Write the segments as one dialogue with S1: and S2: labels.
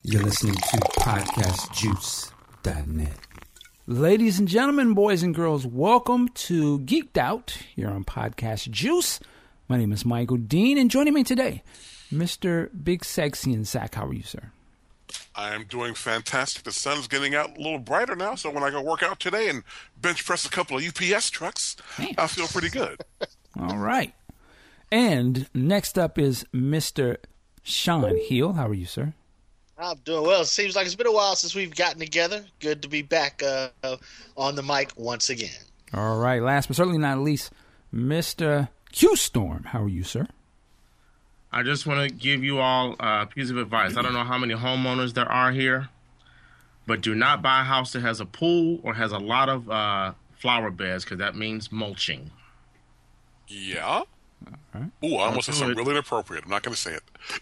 S1: You're listening to podcastjuice.net.
S2: Ladies and gentlemen, boys and girls, welcome to Geeked Out here on Podcast Juice. My name is Michael Dean, and joining me today, Mr. Big Sexy and Zach. How are you, sir?
S3: I am doing fantastic. The sun's getting out a little brighter now, so when I go work out today and bench press a couple of UPS trucks, I feel pretty good.
S2: All right. And next up is Mr. Sean Hill. How are you, sir?
S4: I'm doing well. It seems like it's been a while since we've gotten together. Good to be back on the mic once again.
S2: All right. Last but certainly not least, Mr. Q Storm. How are you, sir?
S5: I just want to give you all a piece of advice. I don't know how many homeowners there are here, but do not buy a house that has a pool or has a lot of flower beds, because that means mulching.
S3: Yeah?
S2: Right.
S3: Ooh, I almost said something really inappropriate. I'm not going to say it.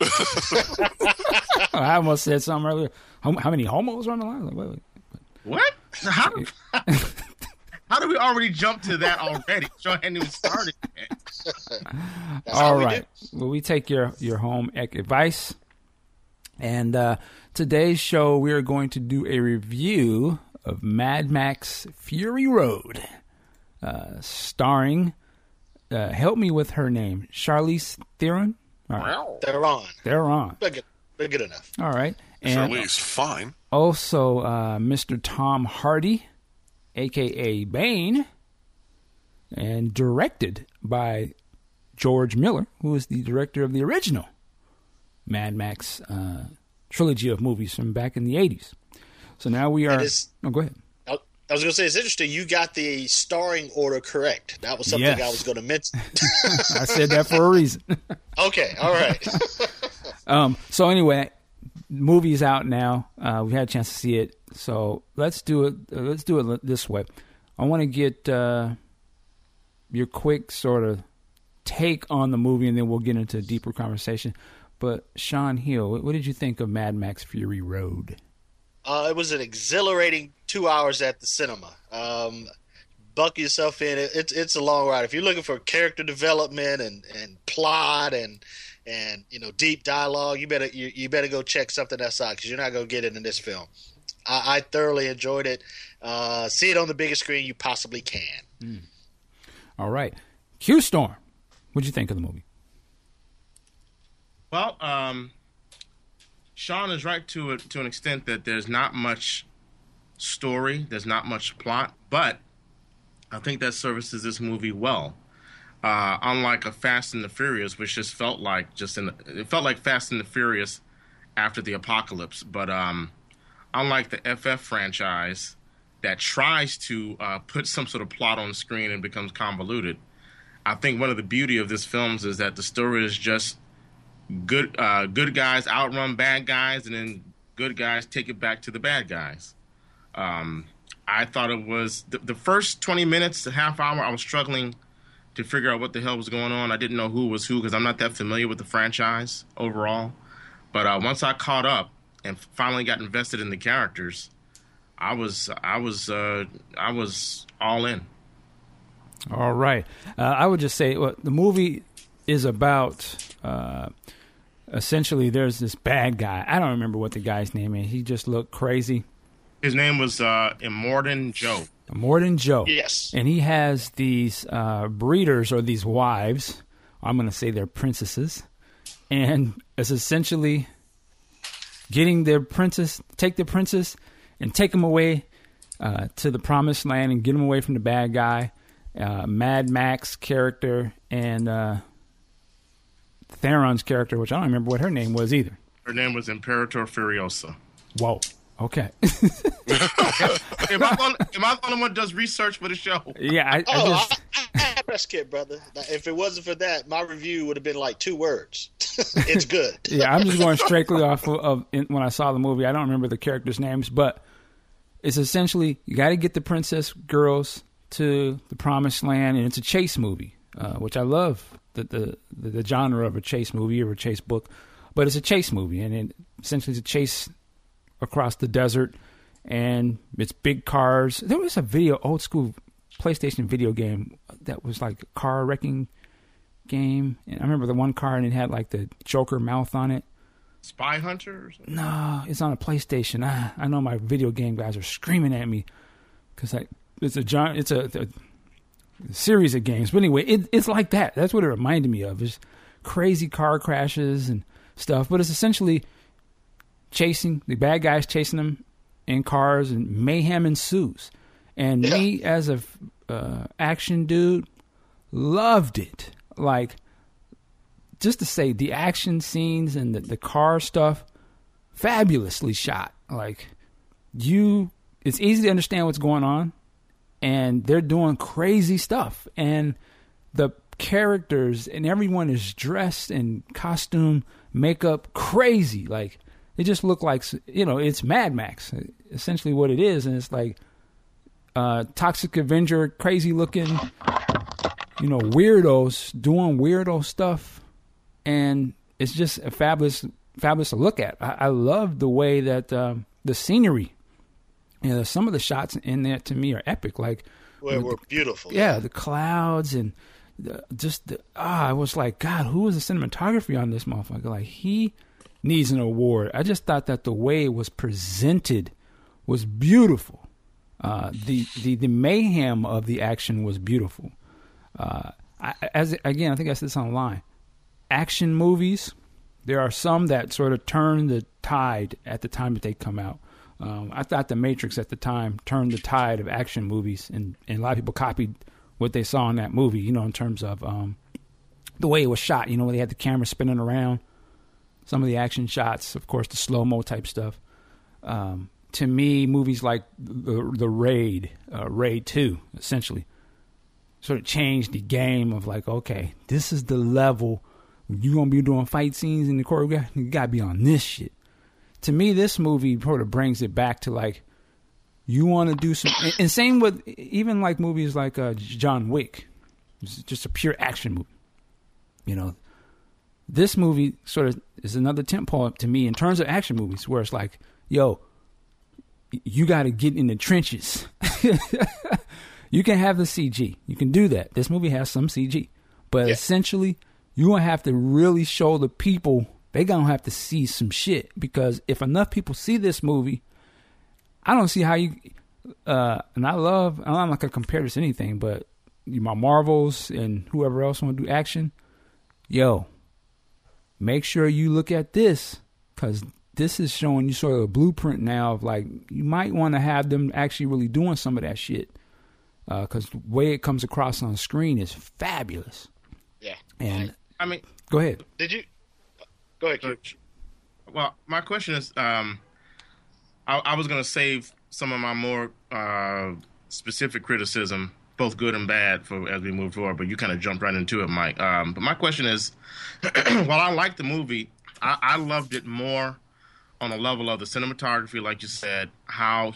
S2: I almost said something earlier. How many homos are on the line? Like, wait.
S5: What? How do we already jump to that already? Show hadn't even started yet.
S2: All right. Well, we take your home ec advice. And today's show, we are going to do a review of Mad Max Fury Road, starring, help me with her name, Charlize Theron?
S4: Right.
S2: Theron.
S4: They're good enough.
S2: All right. And
S3: Charlize, fine.
S2: also Mr. Tom Hardy, a.k.a. Bane, and directed by George Miller, who is the director of the original Mad Max trilogy of movies from back in the 80s. So now we are... Oh, go ahead.
S4: I was going to say, it's interesting. You got the starring order correct. That was something I was going to mention.
S2: I said that for a reason.
S4: Okay, all right.
S2: So anyway, movie's out now. We had a chance to see it. So let's do it. This way. I want to get your quick sort of take on the movie, and then we'll get into a deeper conversation. But Sean Hill, what did you think of Mad Max Fury Road?
S4: It was an exhilarating 2 hours at the cinema. Buckle yourself in. It's a long ride. If you're looking for character development and plot and deep dialogue, you better go check something else out, because you're not going to get it in this film. I thoroughly enjoyed it. See it on the biggest screen you possibly can.
S2: All right. Q Storm, what'd you think of the movie?
S5: Well, Sean is right to an extent that there's not much story, there's not much plot, but I think that services this movie well. Unlike a Fast and the Furious, which just felt like it felt like Fast and the Furious after the apocalypse. But unlike the FF franchise that tries to put some sort of plot on the screen and becomes convoluted, I think one of the beauty of this film is that the story is just good guys outrun bad guys, and then good guys take it back to the bad guys. I thought it was the first 20 minutes, a half hour, I was struggling to figure out what the hell was going on. I didn't know who was who, because I'm not that familiar with the franchise overall. But once I caught up and finally got invested in the characters, I was all in.
S2: All right. I would just say the movie is about essentially there's this bad guy. I don't remember what the guy's name is. He just looked crazy.
S5: His name was Immortan Joe.
S2: Immortan Joe.
S4: Yes.
S2: And he has these breeders, or these wives. I'm going to say they're princesses. And it's essentially getting their princess, take the princess and take them away to the promised land and get them away from the bad guy. Mad Max character and Theron's character, which I don't remember what her name was either.
S5: Her name was Imperator Furiosa.
S2: Whoa. Okay.
S5: Am I the only one that does research for the show?
S2: Yeah,
S4: I have a press kit, brother. If it wasn't for that, my review would have been like 2 words. It's good.
S2: Yeah, I'm just going strictly off of when I saw the movie. I don't remember the characters' names, but it's essentially you got to get the princess girls to the promised land, and it's a chase movie, which I love the genre of a chase movie or a chase book, but it's a chase movie, and it essentially is a chase across the desert, and it's big cars. There was a old school PlayStation video game that was like a car wrecking game, and I remember the one car, and it had like the Joker mouth on it.
S5: Spy Hunter or something?
S2: No, it's on a PlayStation. I know my video game guys are screaming at me because it's a series of games. But anyway, it's like that. That's what it reminded me of. It's crazy car crashes and stuff. But it's essentially chasing the bad guys, chasing them in cars, and mayhem ensues. And me as a action dude loved it. Like, just to say, the action scenes and the car stuff, fabulously shot. Like, it's easy to understand what's going on, and they're doing crazy stuff. And the characters and everyone is dressed in costume, makeup, crazy. Like, they just look like, it's Mad Max, essentially what it is. And it's like Toxic Avenger, crazy looking, weirdos doing weirdo stuff. And it's just fabulous to look at. I love the way that the scenery, some of the shots in there to me are epic. Like,
S4: were beautiful.
S2: Yeah, the clouds and I was like, God, who was the cinematography on this motherfucker? Like, he needs an award. I just thought that the way it was presented was beautiful. The mayhem of the action was beautiful. I think I said this online. Action movies, there are some that sort of turn the tide at the time that they come out. I thought The Matrix at the time turned the tide of action movies, and a lot of people copied what they saw in that movie, in terms of the way it was shot, where they had the camera spinning around. Some of the action shots, of course, the slow-mo type stuff. To me, movies like the Raid 2, essentially, sort of changed the game of like, okay, this is the level. You're going to be doing fight scenes in the choreography, you got to be on this shit. To me, this movie sort of brings it back to like, you want to do some, and same with even like movies like John Wick. It's just a pure action movie. This movie sort of is another tentpole to me in terms of action movies, where it's like, yo, you got to get in the trenches. You can have the CG. You can do that. This movie has some CG. But essentially, you're going to have to really show the people, they're going to have to see some shit. Because if enough people see this movie, I don't see how you, and I'm not going to compare this to anything, but my Marvels and whoever else want to do action, make sure you look at this, because this is showing you sort of a blueprint now of like, you might want to have them actually really doing some of that shit. Because the way it comes across on screen is fabulous.
S4: Yeah.
S2: And
S5: I mean,
S2: go ahead.
S4: Go ahead, Q.
S5: Well, my question is, I was going to save some of my more specific criticism, both good and bad, as we move forward, but you kind of jumped right into it, Mike. But my question is, while I liked the movie, I loved it more on the level of the cinematography, like you said, how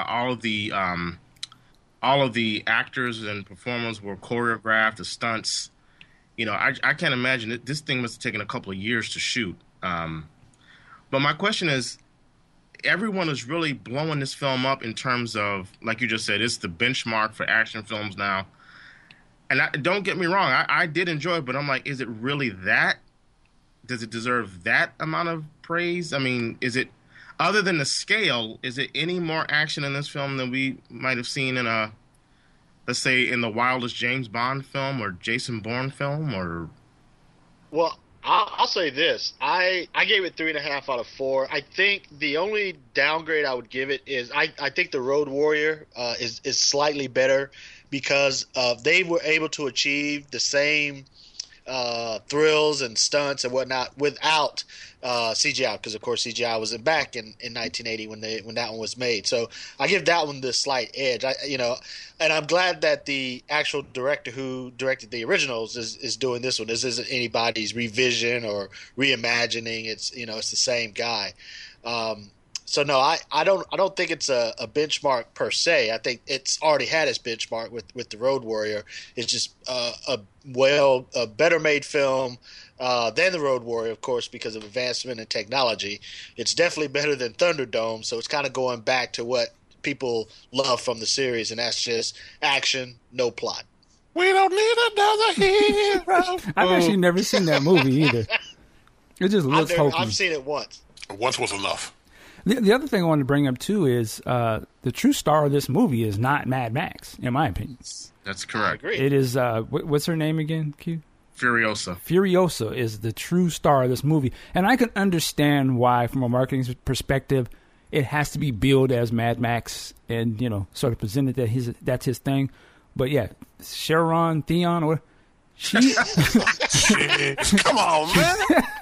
S5: all of the actors and performers were choreographed, the stunts. I can't imagine it. This thing must have taken a couple of years to shoot. But my question is, everyone is really blowing this film up in terms of, like you just said, it's the benchmark for action films now. And don't get me wrong, I did enjoy it, but I'm like, is it really that? Does it deserve that amount of praise? I mean, is it, other than the scale, is it any more action in this film than we might have seen in let's say, in the wildest James Bond film or Jason Bourne film? Or,
S4: well, I'll say this. I gave it 3.5 out of 4. I think the only downgrade I would give it is I think the Road Warrior is slightly better because they were able to achieve the same thrills and stunts and whatnot without CGI, because of course CGI wasn't back in 1980 when that one was made. So I give that one the slight edge. And I'm glad that the actual director who directed the originals is doing this one. This isn't anybody's revision or reimagining. It's it's the same guy. So no, I don't think it's a benchmark per se. I think it's already had its benchmark with the Road Warrior. It's just a better made film than the Road Warrior, of course, because of advancement in technology. It's definitely better than Thunderdome. So it's kind of going back to what people love from the series, and that's just action, no plot.
S3: We don't need another hero.
S2: I've actually never seen that movie either. It just looks hokey.
S4: I've seen it once.
S3: Once was enough.
S2: The other thing I wanted to bring up, too, is the true star of this movie is not Mad Max, in my opinion.
S5: That's correct.
S4: I agree.
S2: It is, what's her name again, Q?
S5: Furiosa.
S2: Furiosa is the true star of this movie. And I can understand why, from a marketing perspective, it has to be billed as Mad Max and, sort of presented that that's his thing. But, yeah, Sharon Theon, or she...
S3: Come on, man.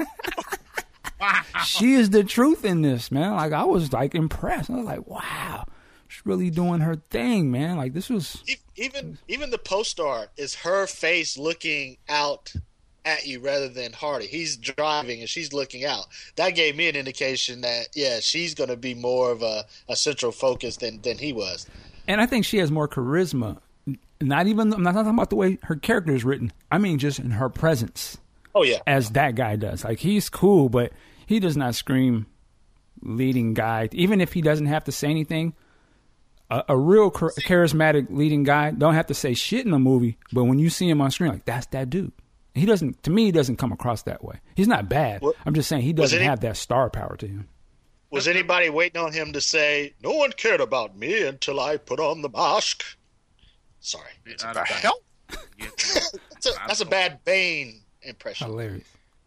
S2: She is the truth in this, man. Like, I was, impressed. I was like, wow, she's really doing her thing, man. Like, this was...
S4: Even the post art is her face looking out at you rather than Hardy. He's driving and she's looking out. That gave me an indication that, yeah, she's going to be more of a central focus than he was.
S2: And I think she has more charisma. I'm not talking about the way her character is written. I mean, just in her presence.
S4: Oh, yeah.
S2: As that guy does. Like, he's cool, but he does not scream leading guy. Even if he doesn't have to say anything, a real charismatic leading guy don't have to say shit in a movie, but when you see him on screen, like, that's that dude. He doesn't come across that way. He's not bad. I'm just saying he doesn't have that star power to him.
S4: Was anybody waiting on him to say, no one cared about me until I put on the mask? Sorry.
S3: What the hell?
S4: That's a bad Bane impression.
S2: Hilarious.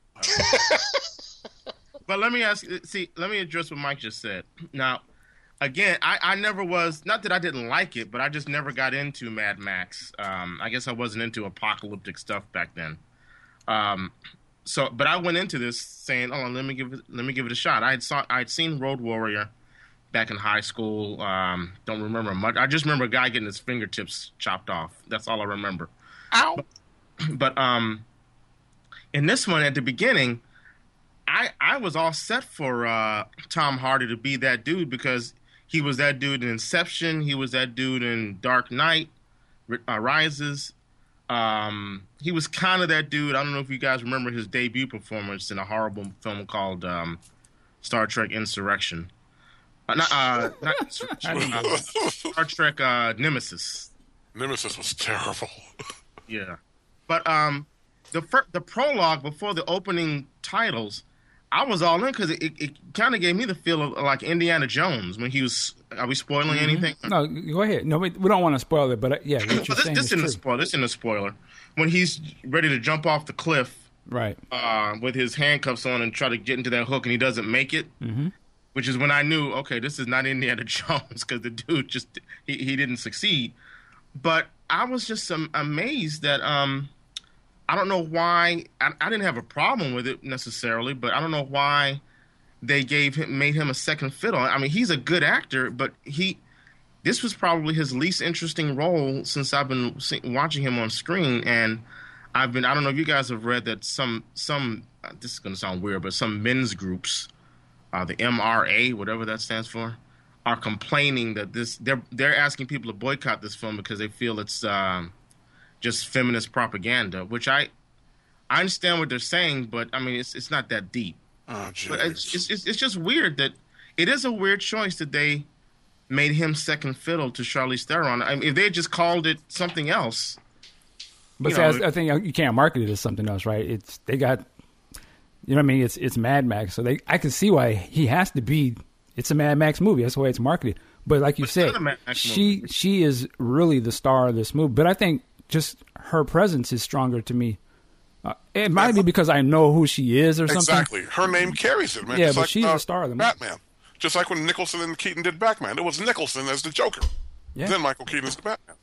S5: But let me address what Mike just said. Now, again, I never was, not that I didn't like it, but I just never got into Mad Max. I guess I wasn't into apocalyptic stuff back then. But I went into this saying, "Oh, let me give it a shot." I'd seen Road Warrior back in high school. Don't remember much. I just remember a guy getting his fingertips chopped off. That's all I remember.
S3: Ow!
S5: But in this one, at the beginning, I was all set for Tom Hardy to be that dude because he was that dude in Inception. He was that dude in Dark Knight Rises. He was kind of that dude. I don't know if you guys remember his debut performance in a horrible film called Star Trek Insurrection. Not Insurrection. Star Trek Nemesis.
S3: Nemesis was terrible.
S5: Yeah. But the prologue before the opening titles, I was all in because it kind of gave me the feel of like Indiana Jones when he was. Are we spoiling anything?
S2: No, go ahead. No, we don't want to spoil it, but yeah, what you're saying is true.
S5: This isn't a spoiler. When he's ready to jump off the cliff,
S2: right,
S5: with his handcuffs on and try to get into that hook, and he doesn't make it, which is when I knew, okay, this is not Indiana Jones because the dude just he didn't succeed. But I was just amazed that I don't know why I didn't have a problem with it necessarily, but I don't know why they made him a second fiddle. I mean, he's a good actor, but this was probably his least interesting role since I've been watching him on screen. And I don't know if you guys have read that some this is going to sound weird, but some men's groups, the MRA, whatever that stands for, are complaining that they're asking people to boycott this film because they feel it's just feminist propaganda, which I understand what they're saying, but I mean it's not that deep.
S3: Oh,
S5: but it's just weird that it is a weird choice that they made him second fiddle to Charlize Theron. I mean, if they had just called it something else,
S2: but I think you can't market it as something else, right? They got, you know what I mean? It's Mad Max, so I can see why he has to be. It's a Mad Max movie. That's the way it's marketed. But like you said, she is really the star of this movie. But I think just her presence is stronger to me. It might be because I know who she is or something.
S3: Exactly. Her name carries it, man.
S2: Yeah,
S3: just
S2: but
S3: like,
S2: she's the star of the movie.
S3: Batman. Just like when Nicholson and Keaton did Batman. It was Nicholson as the Joker.
S2: Yeah.
S3: Then Michael Keaton as the Batman.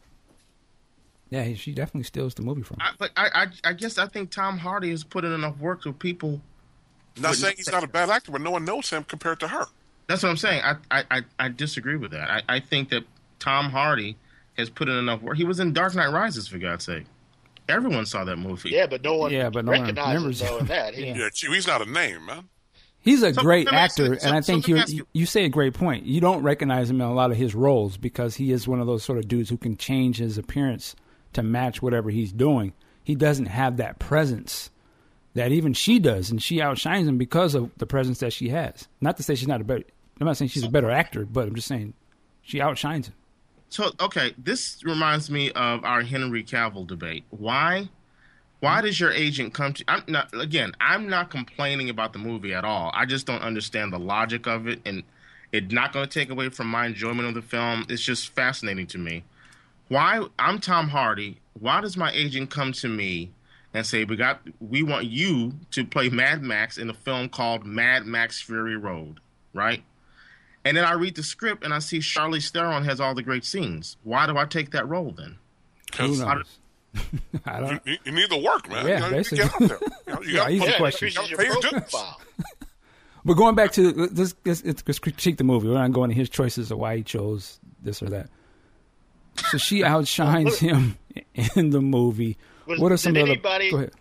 S2: Yeah, she definitely steals the movie from him.
S5: But I guess I think Tom Hardy has put in enough work so people...
S3: Not saying he's not a bad actor, but no one knows him compared to her.
S5: That's what I'm saying. I disagree with that. I think that Tom Hardy has put in enough work. He was in Dark Knight Rises, for God's sake. Everyone saw that movie.
S4: Yeah, but no one
S2: remembers
S4: recognizes him that.
S3: He's not a name, man.
S2: He's a great actor, and I think you say a great point. You don't recognize him in a lot of his roles because he is one of those sort of dudes who can change his appearance to match whatever he's doing. He doesn't have that presence that even she does, and she outshines him because of the presence that she has. Not to say she's not I'm not saying she's a better actor, but I'm just saying she outshines him. So,
S5: okay, this reminds me of our Henry Cavill debate. Why Why does your agent come to? I'm not complaining about the movie at all. I just don't understand the logic of it, and it's not going to take away from my enjoyment of the film. It's just fascinating to me. Why? I'm Tom Hardy. Why does my agent come to me and say, we want you to play Mad Max in a film called Mad Max Fury Road, right? And then I read the script and I see Charlize Theron has all the great scenes. Why do I take that role then?
S2: Who knows? I don't.
S3: You need the work, man.
S2: Yeah,
S3: basically. You get out there. You got
S2: easy
S3: to
S2: question.
S3: pay your dues.
S2: But going back to let's critique the movie. We're not going to his choices of why he chose this or that. So she outshines him in the movie. What are some of the? Go ahead.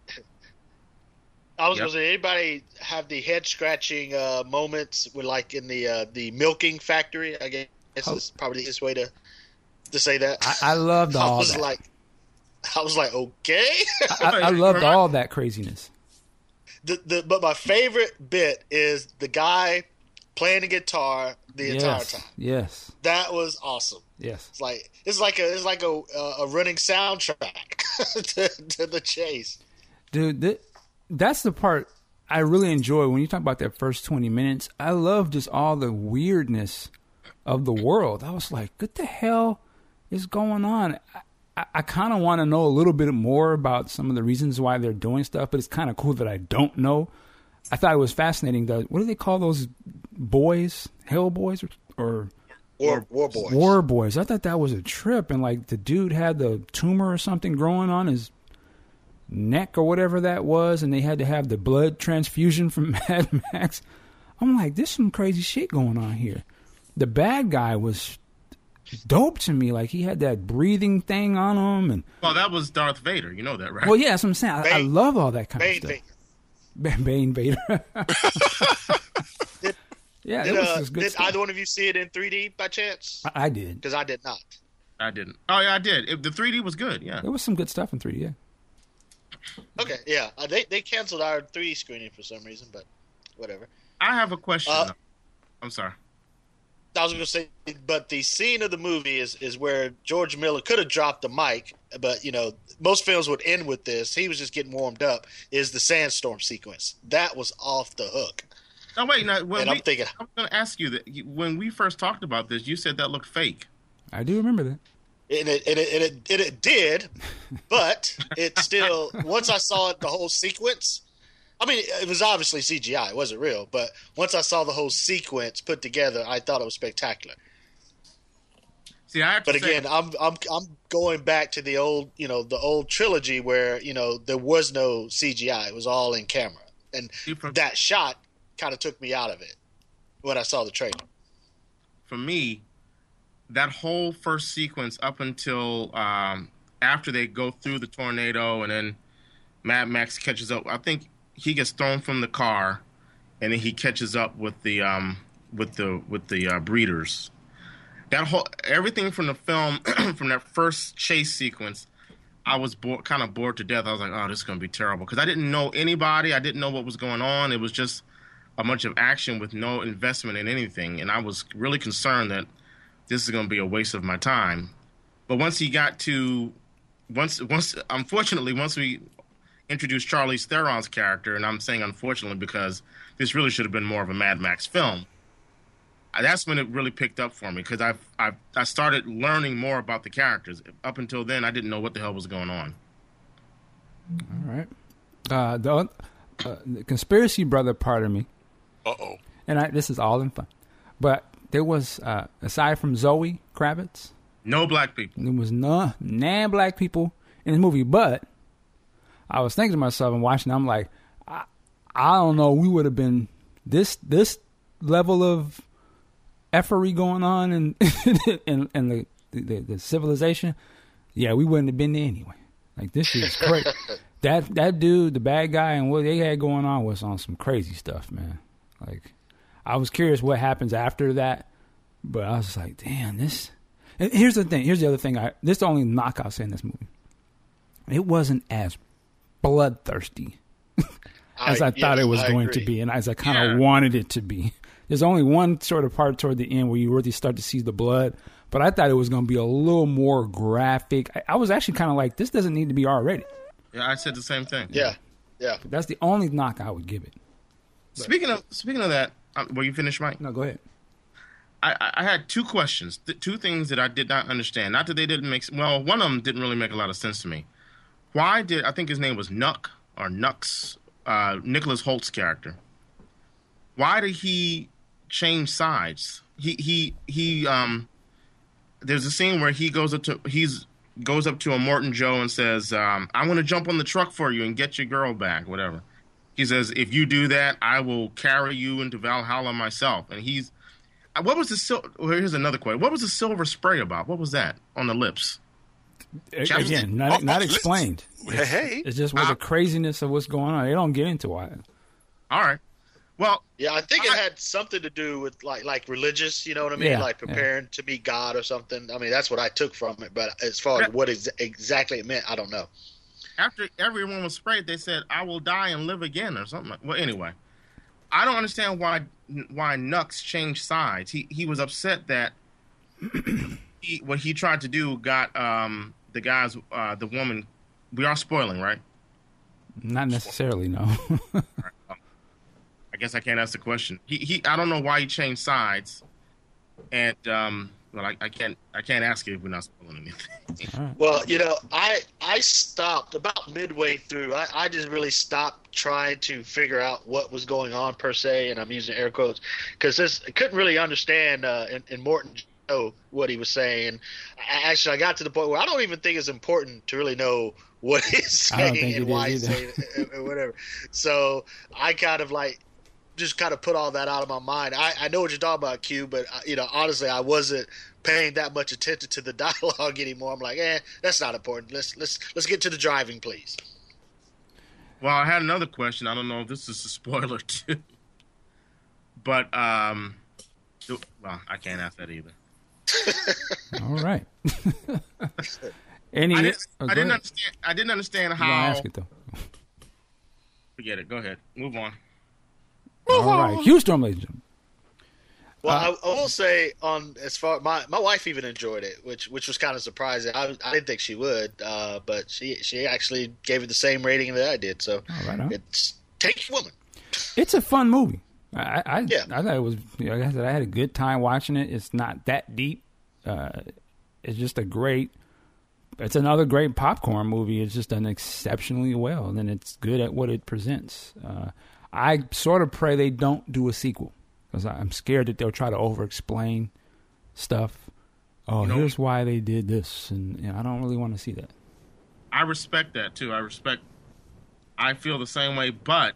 S4: I was going to say, anybody have the head scratching moments with, like, in the milking factory? I guess is probably the easiest way to say that.
S2: I loved all that.
S4: I was like, okay.
S2: I loved all that craziness.
S4: But my favorite bit is the guy playing the guitar the entire time.
S2: Yes,
S4: that was awesome.
S2: Yes,
S4: it's like a running soundtrack to the chase.
S2: Dude, that's the part I really enjoy when you talk about that first 20 minutes. I love just all the weirdness of the world. I was like, what the hell is going on? I kind of want to know a little bit more about some of the reasons why they're doing stuff, but it's kind of cool that I don't know. I thought it was fascinating. What do they call those boys? Hell boys or
S4: War boys?
S2: War boys. I thought that was a trip. And like the dude had the tumor or something growing on his neck or whatever that was, and they had to have the blood transfusion from Mad Max. I'm like, there's some crazy shit going on here. The bad guy was dope to me. Like, he had that breathing thing on him. And
S5: well, that was Darth Vader. You know that, right?
S2: Well, yeah, that's what I'm saying. I love all that kind of stuff. Bane Vader.
S4: Did either one of you see it in 3D by chance?
S2: I did.
S4: Because I did not.
S5: I didn't. Oh, yeah, I did. The 3D was good, yeah.
S2: There was some good stuff in 3D, yeah.
S4: Okay, yeah. They canceled our 3D screening for some reason, but whatever.
S5: I have a question. I'm sorry.
S4: I was going to say, but the scene of the movie is where George Miller could have dropped the mic, but, you know, most films would end with this. He was just getting warmed up, is the sandstorm sequence. That was off the hook.
S5: Oh, wait. Now,
S4: I'm thinking,
S5: I'm going to ask you that when we first talked about this, you said that looked fake.
S2: I do remember that.
S4: And it did, but it still, once I saw it, the whole sequence, I mean, it was obviously CGI. It wasn't real. But once I saw the whole sequence put together, I thought it was spectacular.
S5: See,
S4: again, I'm going back to the old trilogy where, you know, there was no CGI. It was all in camera. And that shot kind of took me out of it when I saw the trailer.
S5: For me, that whole first sequence up until after they go through the tornado and then Mad Max catches up, I think he gets thrown from the car, and then he catches up with the breeders. That whole everything from the film, from that first chase sequence, I was kind of bored to death. I was like, "Oh, this is going to be terrible," because I didn't know anybody. I didn't know what was going on. It was just a bunch of action with no investment in anything, and I was really concerned that this is going to be a waste of my time. But once we introduced Charlize Theron's character, and I'm saying unfortunately because this really should have been more of a Mad Max film. That's when it really picked up for me, because I started learning more about the characters. Up until then, I didn't know what the hell was going on.
S2: All right. The conspiracy brother part of me.
S3: Uh-oh. And
S2: this is all in fun. But there was, aside from Zoe Kravitz,
S5: no black people.
S2: There was no black people in the movie, but I was thinking to myself and watching, I'm like, I don't know, we would have been this level of effery going on in the civilization. Yeah, we wouldn't have been there anyway. Like, this is crazy. that dude, the bad guy, and what they had going on was on some crazy stuff, man. Like, I was curious what happens after that, but I was like, damn, this. And here's the thing. Here's the other thing. This is the only knock I'll say in this movie. It wasn't as bloodthirsty as I thought it was going to be, and as I kind of wanted it to be. There's only one sort of part toward the end where you really start to see the blood, but I thought it was going to be a little more graphic. I was actually kind of like, this doesn't need to be R-rated.
S5: Yeah, I said the same thing.
S4: Yeah.
S2: That's the only knock I would give it.
S5: Speaking of that, were you finished, Mike?
S2: No, go ahead.
S5: I had two questions, two things that I did not understand. Not that they didn't make well, one of them didn't really make a lot of sense to me. Why did I think his name was Nuck or Nux, Nicholas Holt's character? Why did he change sides? He there's a scene where he goes up to a Morton Joe and says, "I'm going to jump on the truck for you and get your girl back, whatever." He says, "If you do that, I will carry you into Valhalla myself." And he's what was the here's another question. What was the silver spray about? What was that on the lips?
S2: Again, not explained.
S3: Hey,
S2: it's just with the craziness of what's going on. They don't get into it.
S5: All right. Well,
S4: yeah, I think it had something to do with like religious, you know what I mean?
S2: Yeah,
S4: like preparing to meet God or something. I mean, that's what I took from it. But as far as what exactly it meant, I don't know.
S5: After everyone was sprayed, they said, "I will die and live again," or something. Well, anyway, I don't understand why Nux changed sides. He was upset that what he tried to do got the guys, the woman. We are spoiling, right?
S2: Not necessarily, no.
S5: I guess I can't ask the question. I don't know why he changed sides, and well, I can't ask you if we're not spoiling anything.
S2: Right.
S4: Well, you know, I stopped about midway through. I just really stopped trying to figure out what was going on per se, and I'm using air quotes because I couldn't really understand in Morton Joe what he was saying. Actually, I got to the point where I don't even think it's important to really know what he's saying and why he's saying it or whatever. So I kind of just kind of put all that out of my mind. I know what you're talking about, Q, but honestly, I wasn't paying that much attention to the dialogue anymore. I'm like, that's not important. Let's get to the driving, please.
S5: Well, I had another question. I don't know if this is a spoiler too, but well, I can't ask that either.
S2: All right.
S5: I didn't understand how.
S2: Ask it though.
S5: Forget it. Go ahead. Move on.
S2: All right, Q-Storm, ladies and gentlemen.
S4: Well, I will say as far my wife even enjoyed it, which was kind of surprising. I didn't think she would, but she actually gave it the same rating that I did. So it's Take Your Woman.
S2: It's a fun movie. I thought it was. Like I said, I had a good time watching it. It's not that deep. It's just it's another great popcorn movie. It's just done exceptionally well, and it's good at what it presents. I sort of pray they don't do a sequel because I'm scared that they'll try to over-explain stuff. Oh, here's why they did this, and I don't really want to see that.
S5: I respect that too. I feel the same way, but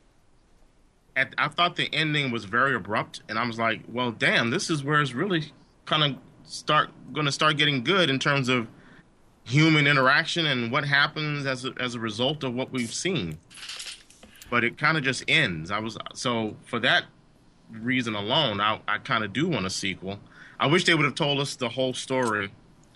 S5: I thought the ending was very abrupt, and I was like, well, damn, this is where it's really kind of going to start getting good in terms of human interaction and what happens as a result of what we've seen. But it kind of just ends. So for that reason alone, I kind of do want a sequel. I wish they would have told us the whole story,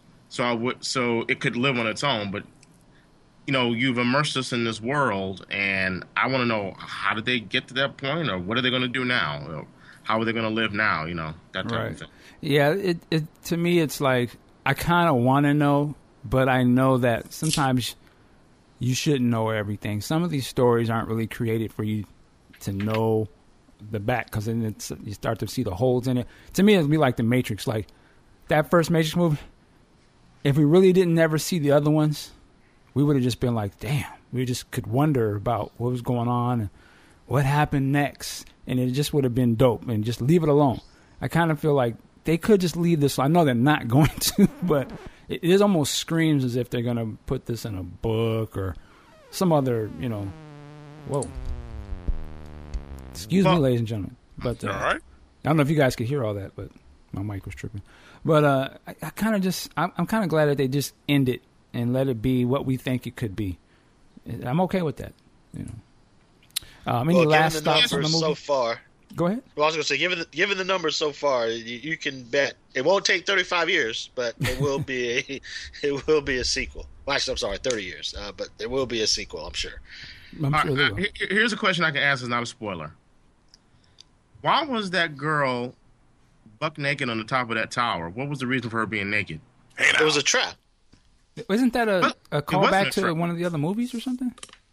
S5: so it could live on its own. But you've immersed us in this world, and I want to know, how did they get to that point, or what are they going to do now? Or how are they going to live now? That type of thing. Yeah,
S2: it to me, it's like I kind of want to know, but I know that sometimes you shouldn't know everything. Some of these stories aren't really created for you to know the back, because then you start to see the holes in it. To me, it'd be like The Matrix. Like that first Matrix movie, if we really didn't ever see the other ones, we would have just been like, damn, we just could wonder about what was going on and what happened next. And it just would have been dope, and just leave it alone. I kind of feel like they could just leave this. I know they're not going to, but it almost screams as if they're going to put this in a book or some other, whoa. Excuse me, ladies and gentlemen. But
S3: all right.
S2: I don't know if you guys could hear all that, but my mic was tripping. But I kind of just, I'm kind of glad that they just end it and let it be what we think it could be. I'm okay with that. Any last thoughts on the movie?
S4: So far.
S2: Go ahead.
S4: Well, I was going to say, given the numbers so far, you can bet it won't take 35 years, but it will be a sequel. Well, actually, I'm sorry, 30 years, but there will be a sequel, I'm sure.
S5: Here's a question I can ask. It's not a spoiler. Why was that girl buck naked on the top of that tower? What was the reason for her being naked?
S4: It was a trap.
S2: Isn't that a callback to one of the other movies or something?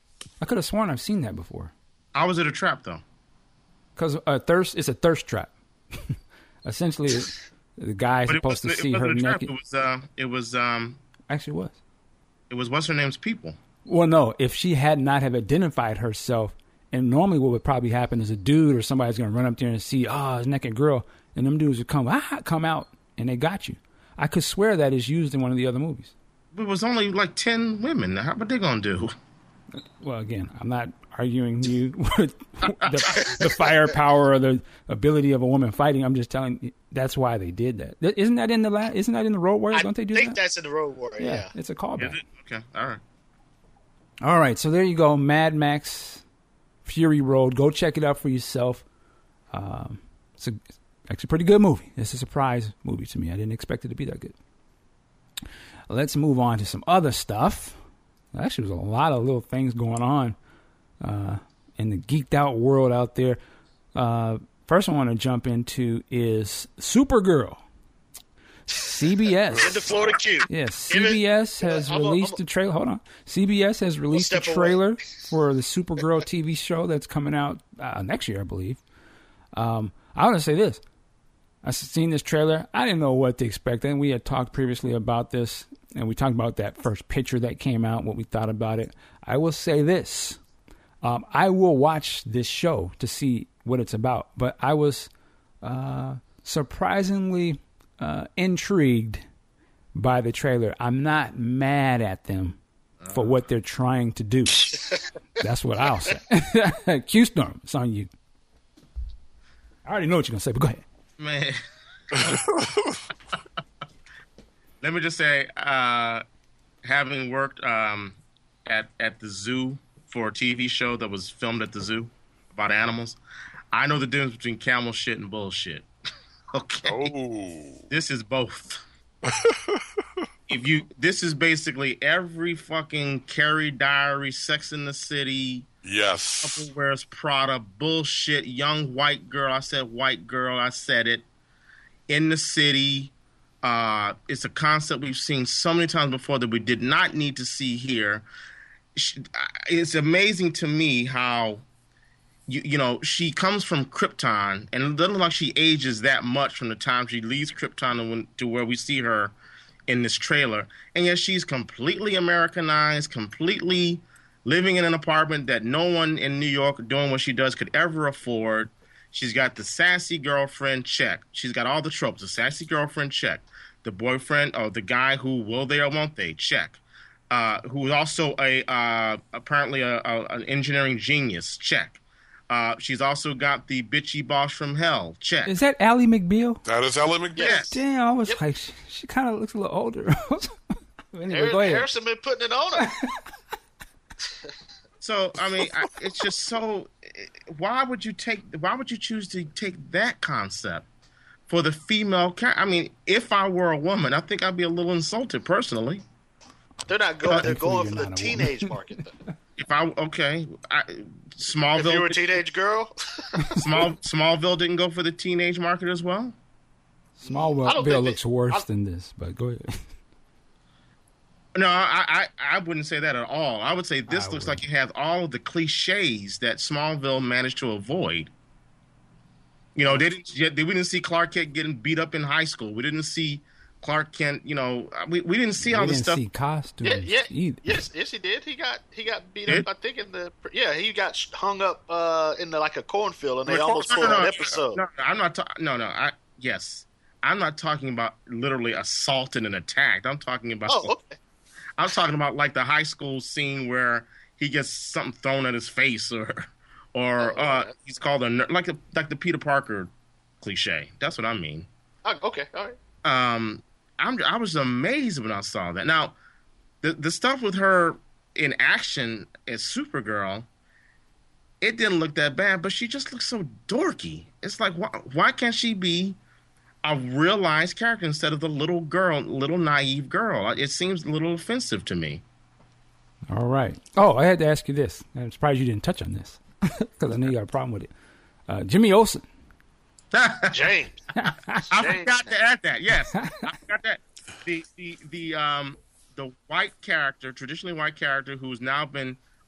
S2: I could have sworn I've seen that before.
S5: How was it a trap though?
S2: Because it's a thirst trap. Essentially, the guy is supposed to see her naked.
S5: It was
S2: actually was.
S5: It was what's her name's people.
S2: Well, no, if she had not have identified herself, and normally what would probably happen is a dude or somebody's going to run up there and see, it's a naked girl, and them dudes would come out, and they got you. I could swear that is used in one of the other movies.
S5: It was only like 10 women. What they going to do?
S2: Well, again, I'm not arguing you with the firepower or the ability of a woman fighting. I'm just telling you that's why they did that. Isn't that in the Road Warrior? Don't they do that? I think
S4: that's in the Road Warrior. Yeah.
S2: It's a callback.
S5: Okay, all right.
S2: All right, so there you go, Mad Max Fury Road. Go check it out for yourself. It's actually a pretty good movie. It's a surprise movie to me. I didn't expect it to be that good. Let's move on to some other stuff. Actually, there's a lot of little things going on in the geeked out world out there. First I want to jump into is Supergirl. CBS.
S4: In the Florida Q.
S2: Yes, CBS has released a trailer. Hold on. CBS has released a trailer for the Supergirl TV show that's coming out next year, I believe. I want to say this. I've seen this trailer. I didn't know what to expect. And we had talked previously about this, and we talked about that first picture that came out, what we thought about it. I will say this. I will watch this show to see what it's about, but I was surprisingly intrigued by the trailer. I'm not mad at them for what they're trying to do. That's what I'll say. Q-Storm, it's on you. I already know what you're going to say, but go ahead.
S5: Man. Let me just say, having worked at the zoo for a TV show that was filmed at the zoo about animals, I know the difference between camel shit and bullshit. Okay.
S3: Oh.
S5: This is both. This is basically every fucking Carrie Diary, Sex in the City.
S3: Yes.
S5: Couple wears Prada, bullshit, young white girl. I said white girl. I said it. In the city. It's a concept we've seen so many times before that we did not need to see here. It's amazing to me how, she comes from Krypton, and it doesn't look like she ages that much from the time she leaves Krypton to where we see her in this trailer. And yet she's completely Americanized, completely living in an apartment that no one in New York doing what she does could ever afford. She's got the sassy girlfriend, check. She's got all the tropes. The sassy girlfriend, check. The boyfriend or the guy who will they or won't they, check. Who is also apparently an engineering genius, check. She's also got the bitchy boss from hell, check.
S2: Is that Ally McBeal?
S3: That is Ally McBeal.
S5: Yes.
S2: Damn, I was like, she kind of looks a little older. Anyway, go ahead.
S4: Harrison been putting it on her.
S5: So, I mean, it's just so. Why would you choose to take that concept for the female? I mean, if I were a woman, I think I'd be a little insulted personally.
S4: They're not going. They're going for the teenage market. Smallville. If you were a teenage girl,
S5: Smallville didn't go for the teenage market as well.
S2: Smallville looks worse than this, but go ahead.
S5: No, I wouldn't say that at all. I would say this looks like it has all of the cliches that Smallville managed to avoid. We didn't see Clark Kent getting beat up in high school. We didn't see Clark Kent. We didn't see all the stuff.
S2: We didn't see costumes. Either.
S4: Yes, he did. He got beat up. I think he got hung up in like a cornfield, and they almost pulled an episode.
S5: No, I'm not. Yes, I'm not talking about literally assaulted and attacked. I'm talking about.
S4: Oh, okay.
S5: I'm talking about like the high school scene where he gets something thrown at his face, or he's called a nerd, like the Peter Parker cliche. That's what I mean.
S4: Okay, all right.
S5: I was amazed when I saw that. Now, the stuff with her in action as Supergirl, it didn't look that bad, but she just looks so dorky. It's like, why can't she be a realized character instead of the little naive girl? It seems a little offensive to me.
S2: All right. Oh, I had to ask you this. I'm surprised you didn't touch on this because I know you got a problem with it. Jimmy Olsen.
S4: James.
S5: I forgot to add that. Yes, I forgot that. The white character, traditionally white character, who's now been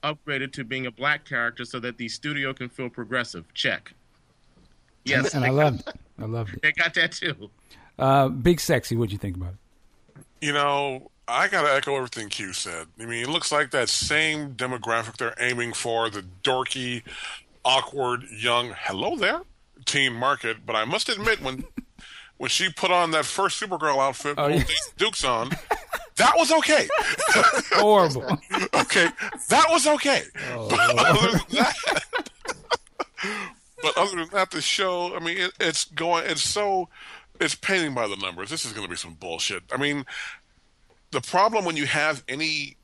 S5: upgraded to being a black character so that the studio can feel progressive. Check. Yes.
S2: And I loved it. I loved it.
S5: They got that too.
S2: Big Sexy, what'd you think about it?
S3: You know, I got to echo everything Q said. I mean, it looks like that same demographic they're aiming for, the dorky, awkward, young, hello there, teen market. But I must admit, when she put on that first Supergirl outfit, Duke's on, that was okay.
S2: Horrible.
S3: Okay, that was okay. But other than that, the show, I mean, it's painting by the numbers. This is going to be some bullshit. I mean, the problem when you have any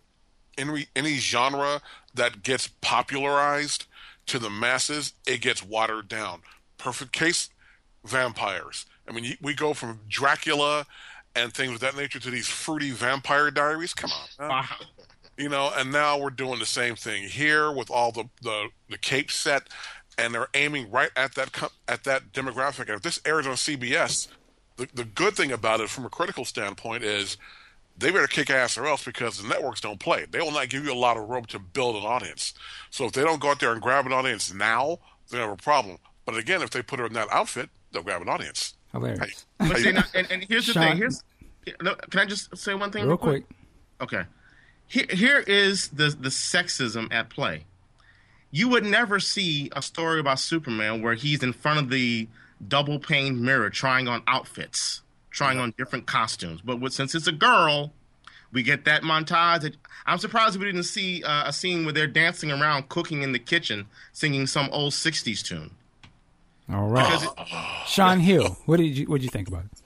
S3: genre that gets popularized to the masses, it gets watered down. Perfect case, vampires. I mean, we go from Dracula and things of that nature to these fruity Vampire Diaries. Come on, man. You know. And now we're doing the same thing here with all the cape set, and they're aiming right at that demographic. And if this airs on CBS, the good thing about it from a critical standpoint is they better kick ass or else, because the networks don't play. They will not give you a lot of room to build an audience. So if they don't go out there and grab an audience now, they have a problem. But again, if they put her in that outfit, they'll grab an audience.
S2: Hilarious.
S5: But see, and here's the thing. Can I just say one thing real quick? Okay. Here is the sexism at play. You would never see a story about Superman where he's in front of the double-paned mirror trying on outfits, trying on different costumes. But since it's a girl, we get that montage. I'm surprised we didn't see a scene where they're dancing around, cooking in the kitchen, singing some old 60s tune.
S2: All right. Sean Hill, what did you think about it?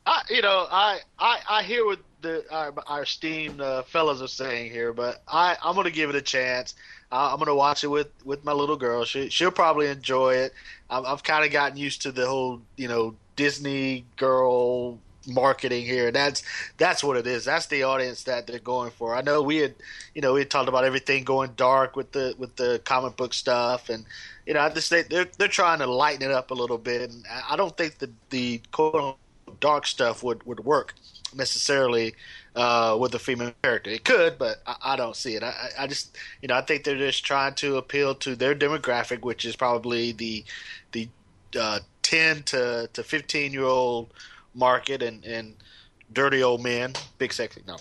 S4: I hear what our esteemed fellas are saying here, but I'm going to give it a chance. I'm going to watch it with my little girl. She'll probably enjoy it. I've kind of gotten used to the whole, Disney girl marketing here. That's what it is. That's the audience that they're going for. I know we had talked about everything going dark with the comic book stuff, and I just think they're trying to lighten it up a little bit. And I don't think the quote dark stuff would work necessarily with a female character. It could, but I don't see it. I just I think they're just trying to appeal to their demographic, which is probably the 10 to 15-year-old market and dirty old men, big sexy. No, I'm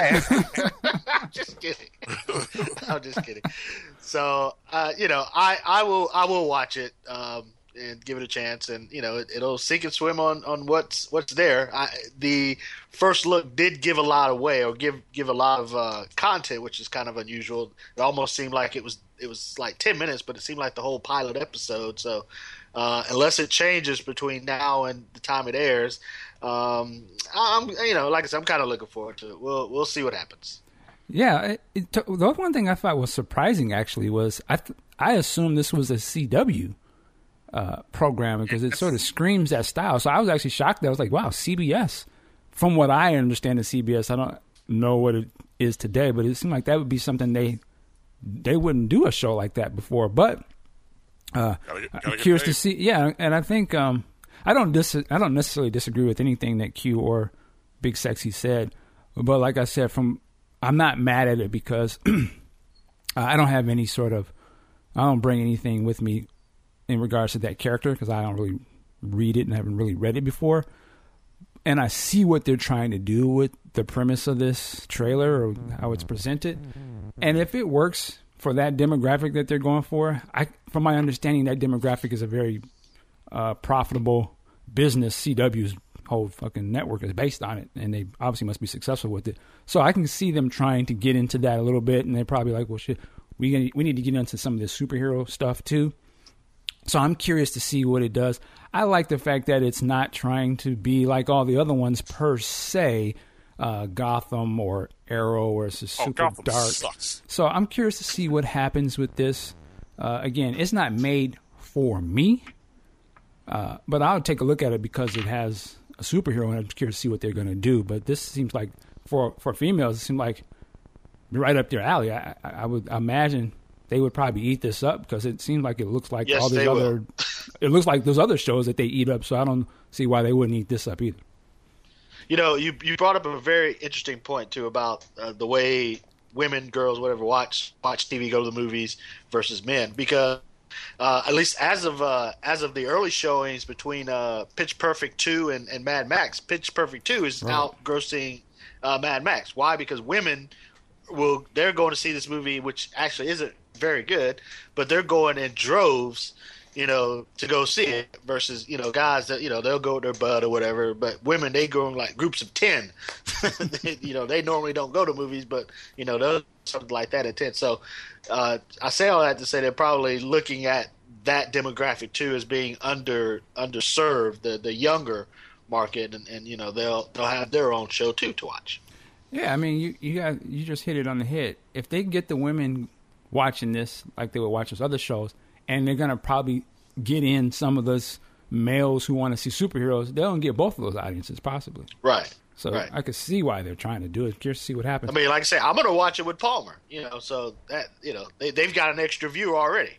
S4: just kidding. I'm just kidding. So I will watch it and give it a chance, and it'll sink and swim on what's there. The first look did give a lot away, or give a lot of content, which is kind of unusual. It almost seemed like it was like 10 minutes, but it seemed like the whole pilot episode. So unless it changes between now and the time it airs, I'm like I said, I'm kind of looking forward to it. We'll see what happens.
S2: Yeah, the one thing I thought was surprising actually was I assumed this was a CW program, because it sort of screams that style. So I was actually shocked. I was like, wow, CBS. From what I understand of CBS, I don't know what it is today, but it seemed like that would be something they wouldn't do a show like that before. But I'm curious to see. Yeah, and I think I don't necessarily disagree with anything that Q or Big Sexy said, but like I said, I'm not mad at it, because I don't bring anything with me in regards to that character, because I don't really read it and haven't really read it before. And I see what they're trying to do with the premise of this trailer, or how it's presented. And if it works for that demographic that they're going for, from my understanding, that demographic is a very profitable business. CW's whole fucking network is based on it, and they obviously must be successful with it. So I can see them trying to get into that a little bit, and they're probably like, well, shit, we need to get into some of this superhero stuff too. So I'm curious to see what it does. I like the fact that it's not trying to be like all the other ones per se, Gotham or Arrow, or it's just super dark.
S3: Sucks.
S2: So I'm curious to see what happens with this. Again, it's not made for me, but I'll take a look at it because it has a superhero, and I'm curious to see what they're going to do. But this seems like, for females, it seems like right up their alley. I would imagine they would probably eat this up, because it seems like it looks like all these other. It looks like those other shows that they eat up. So I don't see why they wouldn't eat this up either.
S4: You brought up a very interesting point too about the way women, girls, whatever, watch TV, go to the movies versus men, because at least as of the early showings between Pitch Perfect 2 and Mad Max, Pitch Perfect 2 is out grossing Mad Max. Why? Because women they're going to see this movie, which actually isn't very good, but they're going in droves, to go see it, versus, guys that, they'll go with their bud or whatever, but women, they go in like groups of 10. They normally don't go to movies, but, they'll something like that at 10. So I say all that to say they're probably looking at that demographic too as being underserved, the younger market, and they'll have their own show too to watch.
S2: Yeah, I mean, you just hit it on the head. If they get the women watching this like they would watch those other shows, and they're going to probably get in some of those males who want to see superheroes, they'll get both of those audiences possibly.
S4: Right.
S2: So I could see why they're trying to do it, just to see what happens.
S4: I mean, like I say, I'm going to watch it with Palmer, so that, they've got an extra viewer already.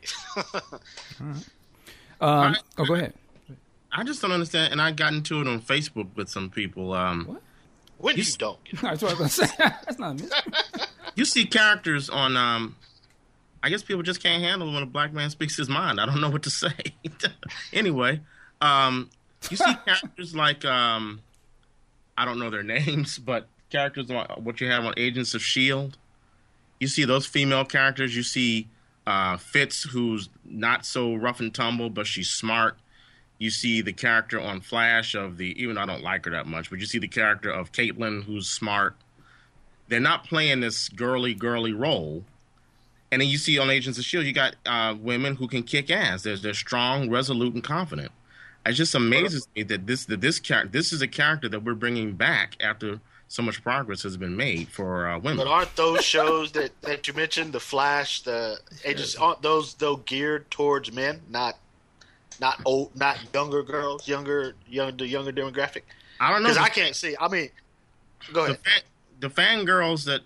S2: All right. Go ahead.
S5: I just don't understand, and I got into it on Facebook with some people.
S2: What?
S4: When you don't.
S2: That's what I was going to say. That's not me.
S5: You see characters on, I guess people just can't handle when a black man speaks his mind. I don't know what to say. Anyway, you see characters like, I don't know their names, but characters like what you have on Agents of S.H.I.E.L.D. You see those female characters. You see Fitz, who's not so rough and tumble, but she's smart. You see the character on Flash even though I don't like her that much, but you see the character of Caitlin, who's smart. They're not playing this girly role. And then you see on Agents of S.H.I.E.L.D., you got women who can kick ass. They're strong, resolute, and confident. It just amazes me that this is a character that we're bringing back after so much progress has been made for women.
S4: But aren't those shows that you mentioned, the Flash, the Agents, aren't those though geared towards men, not old, not younger girls, the younger demographic?
S5: I don't know,
S4: because I can't see. I mean, go ahead.
S5: The fangirls that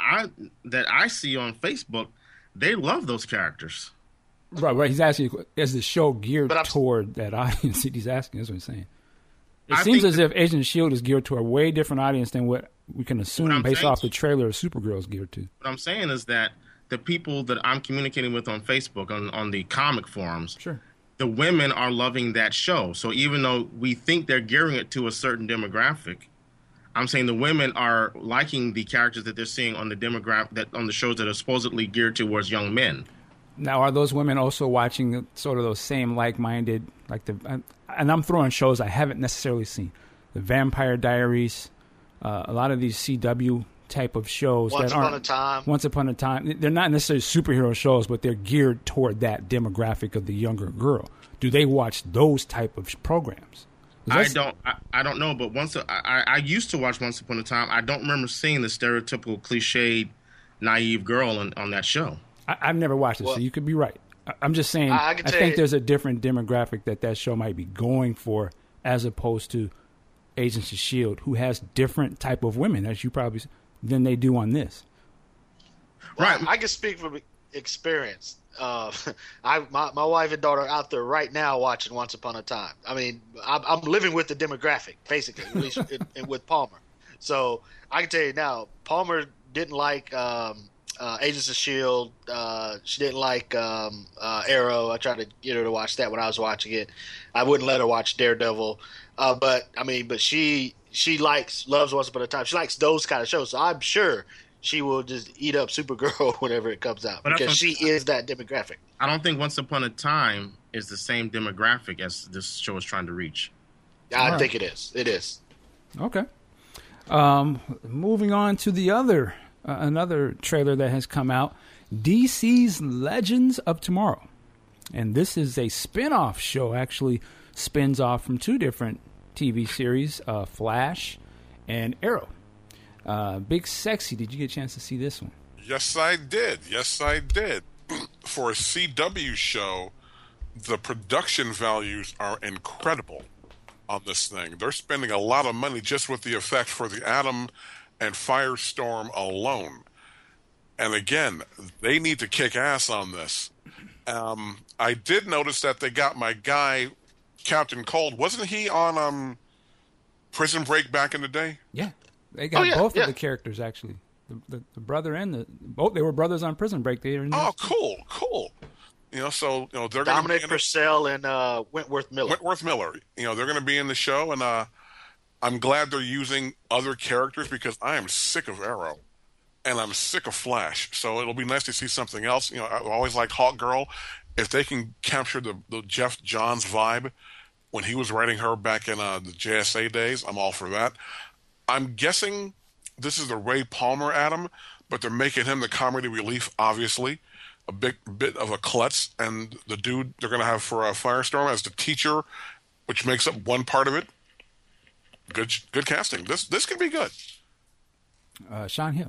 S5: I see on Facebook, they love those characters.
S2: Right. He's asking, is the show geared toward that audience? He's asking. That's what he's saying. It seems as if Agents of S.H.I.E.L.D. is geared to a way different audience than what we can assume based off the trailer of Supergirl is geared to.
S5: What I'm saying is that the people that I'm communicating with on Facebook, on the comic forums,
S2: sure,
S5: the women are loving that show. So even though we think they're gearing it to a certain demographic, I'm saying the women are liking the characters that they're seeing on on the shows that are supposedly geared towards young men.
S2: Now, are those women also watching sort of those same like-minded, and I'm throwing shows I haven't necessarily seen, the Vampire Diaries, a lot of these CW type of shows
S4: Once Upon a Time. They're not necessarily superhero shows, but they're geared toward that demographic of the younger girl. Do they watch those type of programs?
S5: I don't know, but I used to watch Once Upon a Time. I don't remember seeing the stereotypical cliched naive girl on that show.
S2: I've never watched it, so you could be right. I'm just saying, I think there's a different demographic that show might be going for, as opposed to Agents of S.H.I.E.L.D., who has different type of women, as you probably, than they do on this.
S4: Right. I can speak from experience. My wife and daughter are out there right now watching Once Upon a Time. I mean, I'm living with the demographic, basically, at least with Palmer. So I can tell you now, Palmer didn't like Agents of S.H.I.E.L.D. She didn't like Arrow. I tried to get her to watch that when I was watching it. I wouldn't let her watch Daredevil. But she loves Once Upon a Time. She likes those kind of shows. So I'm sure she will just eat up Supergirl whenever it comes out, because she is that demographic.
S5: I don't think Once Upon a Time is the same demographic as this show is trying to reach.
S4: I think it is. It is.
S2: Okay. Moving on to the another trailer that has come out, DC's Legends of Tomorrow. And this is a spin-off show, actually spins off from two different TV series, Flash and Arrow. Big Sexy, did you get a chance to see this one?
S3: Yes, I did. For a CW show, the production values are incredible on this thing. They're spending a lot of money just with the effect for the Atom and Firestorm alone. And again, they need to kick ass on this. I did notice that they got my guy, Captain Cold. Wasn't he on Prison Break back in the day?
S2: Yeah. They got both of the characters, actually. The brother and the both they were brothers on Prison Break. They were in
S3: Oh,
S2: this.
S3: cool. So they're
S4: Dominic
S3: going to
S4: Purcell and Wentworth Miller.
S3: Wentworth Miller. They're going to be in the show, and I'm glad they're using other characters because I am sick of Arrow, and I'm sick of Flash. So it'll be nice to see something else. I always liked Hawk Girl. If they can capture the Jeff Johns vibe when he was writing her back in the JSA days, I'm all for that. I'm guessing this is the Ray Palmer Adam, but they're making him the comedy relief, obviously. A big bit of a klutz, and the dude they're going to have for Firestorm as the teacher, which makes up one part of it. Good casting. This can be good.
S2: Sean Hill.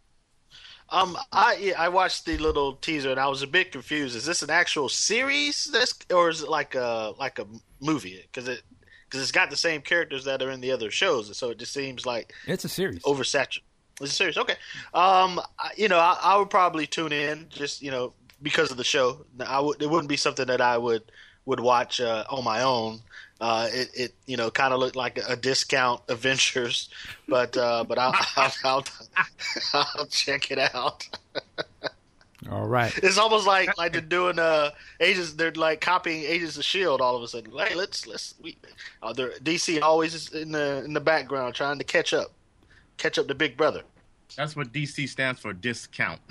S4: I watched the little teaser and I was a bit confused. Is this an actual series, or is it like a movie? Because it's got the same characters that are in the other shows, so it just seems like
S2: it's a series.
S4: Oversaturated. It's a series. Okay. I would probably tune in just because of the show. It wouldn't be something that I would watch on my own. It kind of looked like a discount Avengers, but I'll check it out.
S2: All right.
S4: It's almost like they're doing Agents. They're like copying Agents of S.H.I.E.L.D. all of a sudden. Like DC always is in the background trying to catch up to Big Brother.
S5: That's what DC stands for, discount.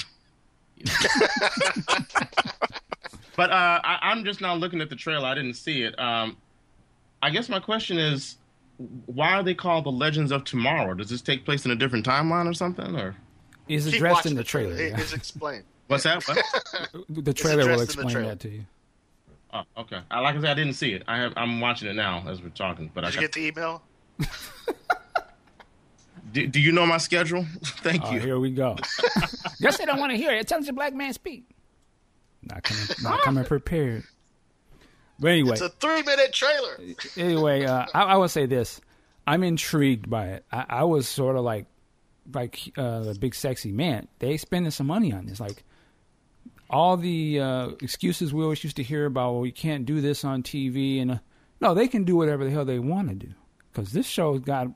S5: But I'm just now looking at the trailer. I didn't see it. I guess my question is, why are they called the Legends of Tomorrow? Does this take place in a different timeline or something? Or
S2: is addressed in the trailer?
S4: It's explained.
S5: What's that? What?
S2: The trailer will explain that to you.
S5: Oh, okay. Like I said, I didn't see it. I'm watching it now as we're talking. But
S4: Did you get the email?
S5: Do you know my schedule? Thank you.
S2: Here we go. Guess they don't want to hear it. It tells a black man speak. Not coming prepared. But anyway,
S4: it's a 3-minute trailer.
S2: Anyway, I will say this: I'm intrigued by it. I was sort of like the Big Sexy Man. They spending some money on this. Like all the excuses we always used to hear about, well, you can't do this on TV, and no, they can do whatever the hell they want to do because this show's got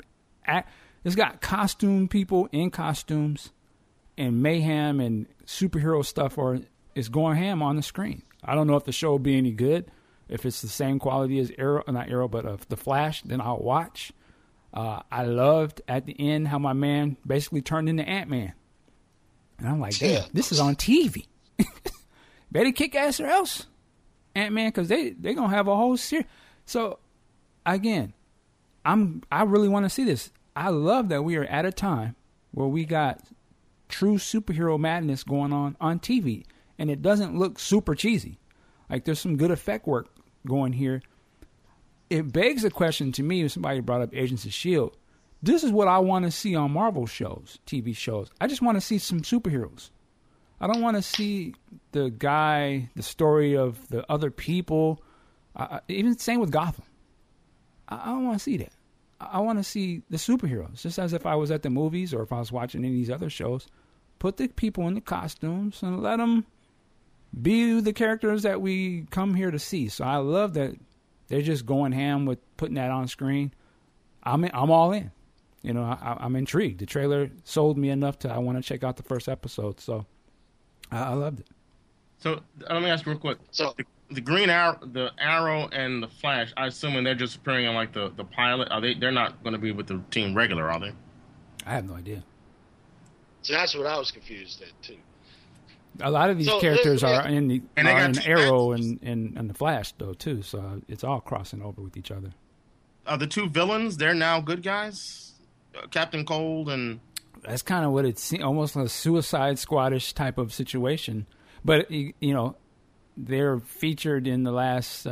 S2: costume people in costumes and mayhem and superhero stuff is going ham on the screen. I don't know if the show will be any good. If it's the same quality as The Flash, then I'll watch. I loved at the end how my man basically turned into Ant-Man. And I'm like, damn, this is on TV. Better kick ass or else, Ant-Man, because they going to have a whole series. So, again, I really want to see this. I love that we are at a time where we got true superhero madness going on TV. And it doesn't look super cheesy. Like there's some good effect work going here. It begs the question to me if somebody brought up Agents of S.H.I.E.L.D. This is what I want to see on Marvel shows, TV shows. I just want to see some superheroes. I don't want to see the story of the other people. Even same with Gotham. I don't want to see that. I want to see the superheroes, just as if I was at the movies or if I was watching any of these other shows. Put the people in the costumes and let them be the characters that we come here to see. So I love that they're just going ham with putting that on screen. I'm all in. I'm intrigued. The trailer sold me enough I want to check out the first episode. So I loved it.
S5: So let me ask you real quick. So the Green Arrow, the Arrow, and the Flash, I assume they're just appearing on like the pilot. They're not going to be with the team regular, are they?
S2: I have no idea.
S4: So that's what I was confused at too.
S2: A lot of these characters are in Arrow and the Flash though too, so it's all crossing over with each other.
S5: The two villains, they're now good guys, Captain Cold and.
S2: That's kind of what it's almost like a Suicide Squad-ish type of situation, but they're featured in the last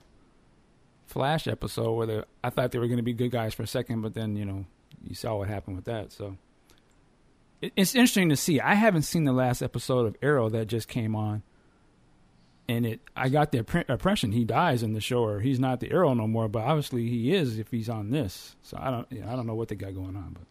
S2: Flash episode where I thought they were going to be good guys for a second, but then you saw what happened with that, so. It's interesting to see. I haven't seen the last episode of Arrow that just came on, and I got the impression he dies in the show, or he's not the Arrow no more. But obviously he is if he's on this. So I don't know what they got going on. But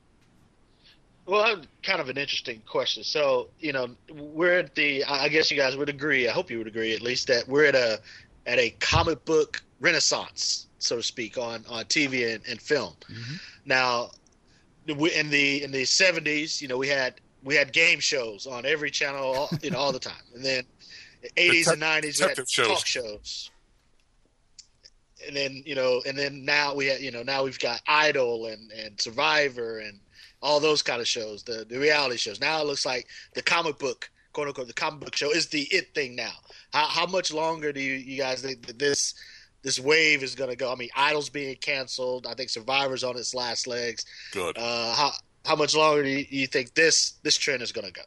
S4: well, kind of an interesting question. So we're at I guess you guys would agree. I hope you would agree at least that we're at a comic book renaissance, so to speak, on TV and film. Mm-hmm. Now, in the 70s, we had game shows on every channel, all the time, and then 80s and 90s we had talk shows, and then now we had now we've got Idol and Survivor and all those kind of shows, the reality shows. Now it looks like the comic book, quote unquote, the comic book show is the it thing now. How much longer do you guys think that this wave is going to go? I mean, Idol's being canceled. I think Survivor's on its last legs.
S3: Good.
S4: How much longer do you think this trend is going to go?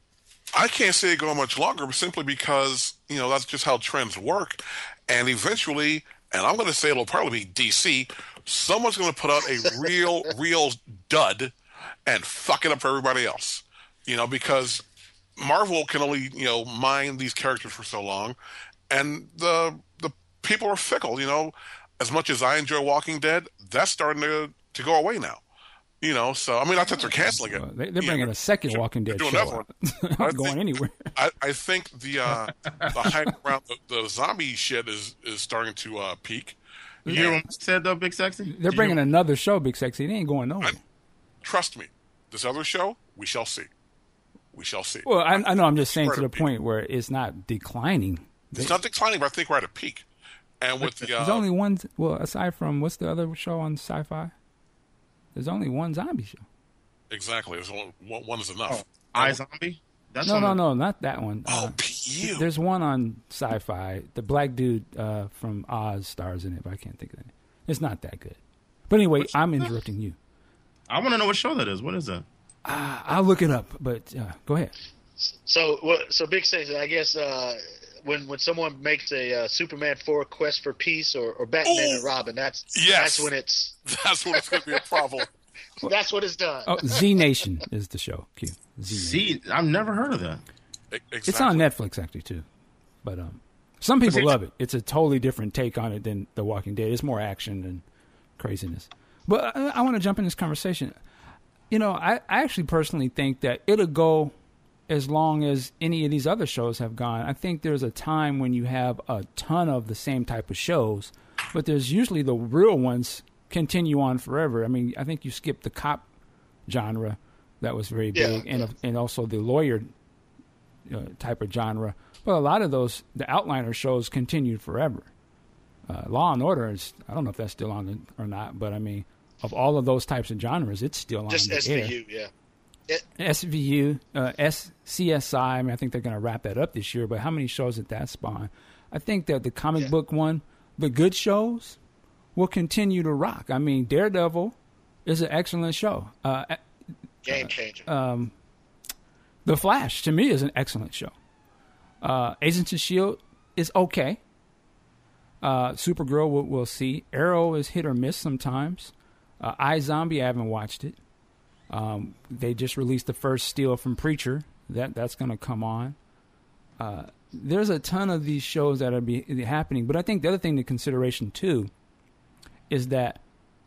S3: I can't say it go much longer, but simply because that's just how trends work, and eventually, and I'm going to say it'll probably be DC. Someone's going to put out a real dud and fuck it up for everybody else. Because Marvel can only mine these characters for so long, and the people are fickle. As much as I enjoy Walking Dead, that's starting to go away now. So I mean, not that they're canceling it.
S2: They're bringing a second Walking Dead show. Not going anywhere.
S3: I think the hype around the zombie shit is starting to peak.
S5: You hear what I said though, Big Sexy?
S2: They're bringing another show, Big Sexy. It ain't going nowhere.
S3: Trust me, this other show, we shall see. We shall see.
S2: Well, I know. I'm just saying to the point where it's not declining.
S3: It's not declining, but I think we're at a peak. And with
S2: there's only one. Well, aside from what's the other show on Sci-Fi? There's only one zombie show.
S3: Exactly. There's only one is enough.
S5: iZombie?
S2: No, not that one.
S3: PU.
S2: There's one on Sci-Fi. The black dude from Oz stars in it, but I can't think of it. It's not that good. But anyway, I'm interrupting you.
S5: I want to know what show that is. What is that?
S2: I'll look it up, but go ahead.
S4: So Big Sexy, I guess when someone makes a Superman 4 Quest for Peace or Batman and Robin, that's when it's
S3: going to be a problem.
S4: That's what it's done.
S2: Oh, Z Nation is the show. Q.
S5: Z. I've never heard of that.
S3: Exactly.
S2: It's on Netflix actually too, but some people love it. It's a totally different take on it than The Walking Dead. It's more action and craziness. But I want to jump in this conversation. I actually personally think that it'll go as long as any of these other shows have gone. I think there's a time when you have a ton of the same type of shows, but there's usually the real ones continue on forever. I mean, I think you skipped the cop genre that was very big, and also the lawyer type of genre. But a lot of those, the outliner shows continued forever. Law and Order is, I don't know if that's still on or not, but I mean, of all of those types of genres, it's still on
S4: just
S2: the
S4: SVU,
S2: air. SVU, CSI. I mean, I think they're going to wrap that up this year. But how many shows did that spawn? I think that the comic book one, the good shows, will continue to rock. I mean, Daredevil is an excellent show.
S4: Game changer.
S2: The Flash, to me, is an excellent show. Agents of S.H.I.E.L.D. is okay. Supergirl, we'll see. Arrow is hit or miss sometimes. iZombie, I haven't watched it. They just released the first steal from Preacher. That's going to come on. There's a ton of these shows that are happening, but I think the other thing to consideration too is that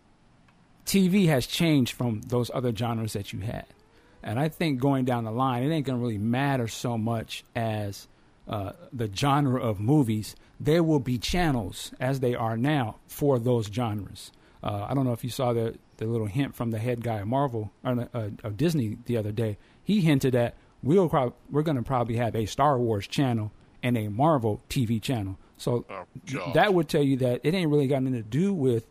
S2: TV has changed from those other genres that you had, and I think going down the line, it ain't going to really matter so much as the genre of movies. There will be channels, as they are now, for those genres. I don't know if you saw the little hint from the head guy of Marvel or of Disney the other day. He hinted that we're going to probably have a Star Wars channel and a Marvel TV channel. So that would tell you that it ain't really got anything to do with,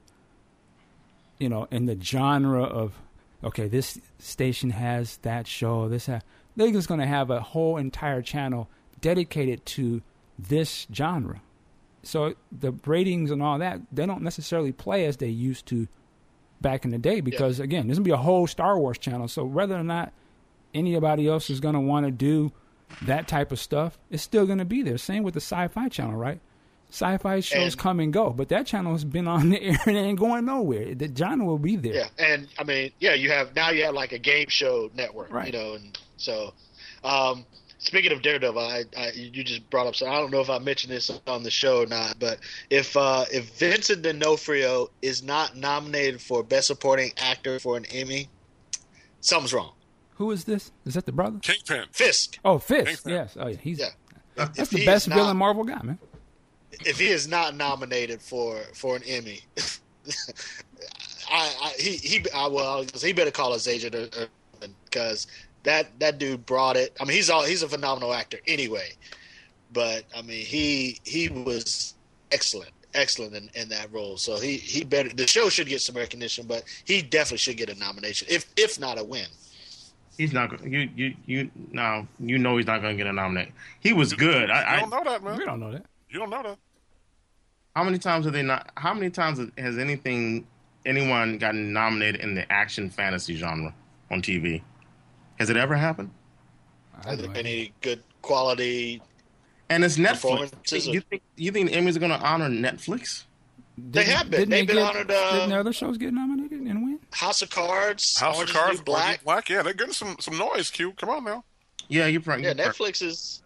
S2: in the genre of, okay, this station has that show. They're just going to have a whole entire channel dedicated to this genre. So the ratings and all that, they don't necessarily play as they used to back in the day because, again, there's going to be a whole Star Wars channel. So whether or not anybody else is going to want to do that type of stuff, it's still going to be there. Same with the Sci-Fi channel, right? Sci-Fi shows come and go, but that channel has been on the air and ain't going nowhere. The genre will be there.
S4: Yeah, and I mean, you have like a game show network,
S2: right?
S4: And so. Speaking of Daredevil, you just brought up. So I don't know if I mentioned this on the show or not, but if Vincent D'Onofrio is not nominated for Best Supporting Actor for an Emmy, something's wrong.
S2: Who is this? Is that the brother?
S3: Kingpin.
S4: Fisk.
S2: Oh, Fisk.
S3: Kingpin.
S2: Yes. Oh, yeah. That's
S4: If
S2: the best villain Marvel got, man.
S4: If he is not nominated for an Emmy, he better call his agent because that dude brought it. I mean, he's a phenomenal actor anyway, but I mean, he was excellent in that role. So he better. The show should get some recognition, but he definitely should get a nomination, if not a win.
S5: He's not going. You know he's not going to get a nomination. He was good.
S3: You don't know that, man.
S2: We don't know that.
S3: You don't know that.
S5: How many times have they not? How many times has anyone gotten nominated in the action fantasy genre on TV? Has it ever happened?
S4: Has there been any good quality?
S5: And it's Netflix. You think the Emmys are going to honor Netflix?
S4: They have been. They've been honored.
S2: Didn't other shows get nominated and win?
S4: House of Cards.
S3: House of Cards. Black. Yeah, they're getting some noise. Q, come on now.
S5: Yeah, you're right.
S4: Yeah, Netflix is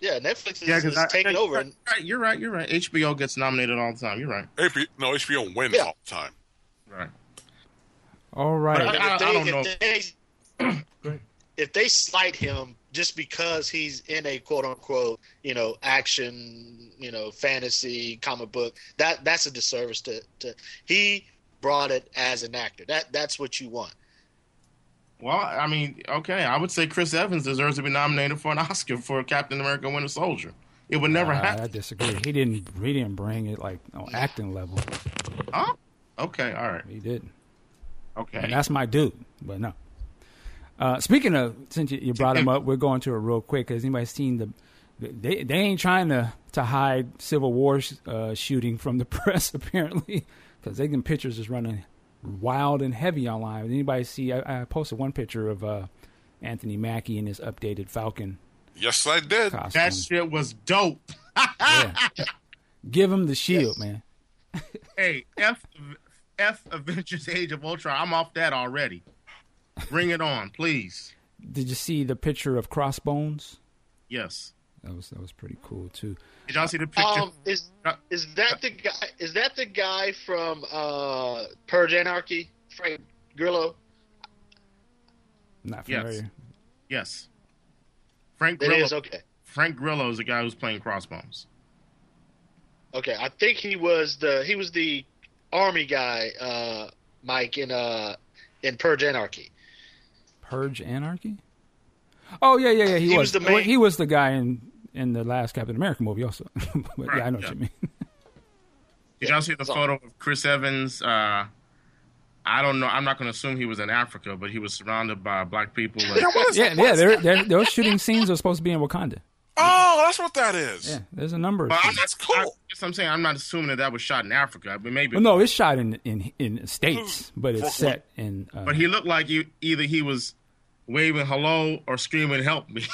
S4: taking over.
S5: You're right. HBO gets nominated all the time. You're right.
S3: HBO wins all the time.
S5: Right.
S2: All right.
S5: I don't know.
S4: If they slight him just because he's in a quote unquote, action, fantasy comic book, that's a disservice to he brought it as an actor. That's what you want.
S5: Well, I mean, okay, I would say Chris Evans deserves to be nominated for an Oscar for Captain America: Winter Soldier. It would never happen.
S2: I disagree. He didn't bring it like on acting level.
S5: Huh? Okay, all right.
S2: He didn't.
S5: Okay,
S2: and that's my dude. But no. Speaking of, since you brought him up, we're going to it real quick. Has anybody seen they ain't trying to hide Civil War shooting from the press apparently, because they can pictures is running wild and heavy online. Did anybody see? I posted one picture of Anthony Mackie in his updated Falcon.
S3: Yes, I did.
S2: Costume.
S5: That shit was dope.
S2: Yeah. Give him the shield, man.
S5: Hey, F Avengers: Age of Ultron. I'm off that already. Bring it on, please.
S2: Did you see the picture of Crossbones?
S5: Yes.
S2: That was pretty cool too.
S5: Did y'all see the picture?
S4: Is that the guy? Is that the guy from Purge Anarchy, Frank Grillo?
S2: Not familiar.
S5: Yes. Frank
S4: It
S5: Grillo.
S4: is okay.
S5: Frank Grillo is the guy who's playing Crossbones.
S4: Okay, I think he was the army guy, Mike, in Purge Anarchy.
S2: Purge Anarchy? Oh yeah. He was he was the guy in the last Captain America movie also. But
S5: right,
S2: yeah, I know what you mean.
S5: Did y'all see the photo of Chris Evans? I don't know. I'm not going to assume he was in Africa, but he was surrounded by black people.
S2: Those shooting scenes are supposed to be in Wakanda.
S3: Oh, that's what that is.
S2: Yeah, there's a number of
S3: that's cool.
S5: I'm saying I'm not assuming that was shot in Africa, but maybe.
S2: Well, no, it's shot in States, but it's set in.
S5: But he looked like either he was waving hello or screaming "Help me."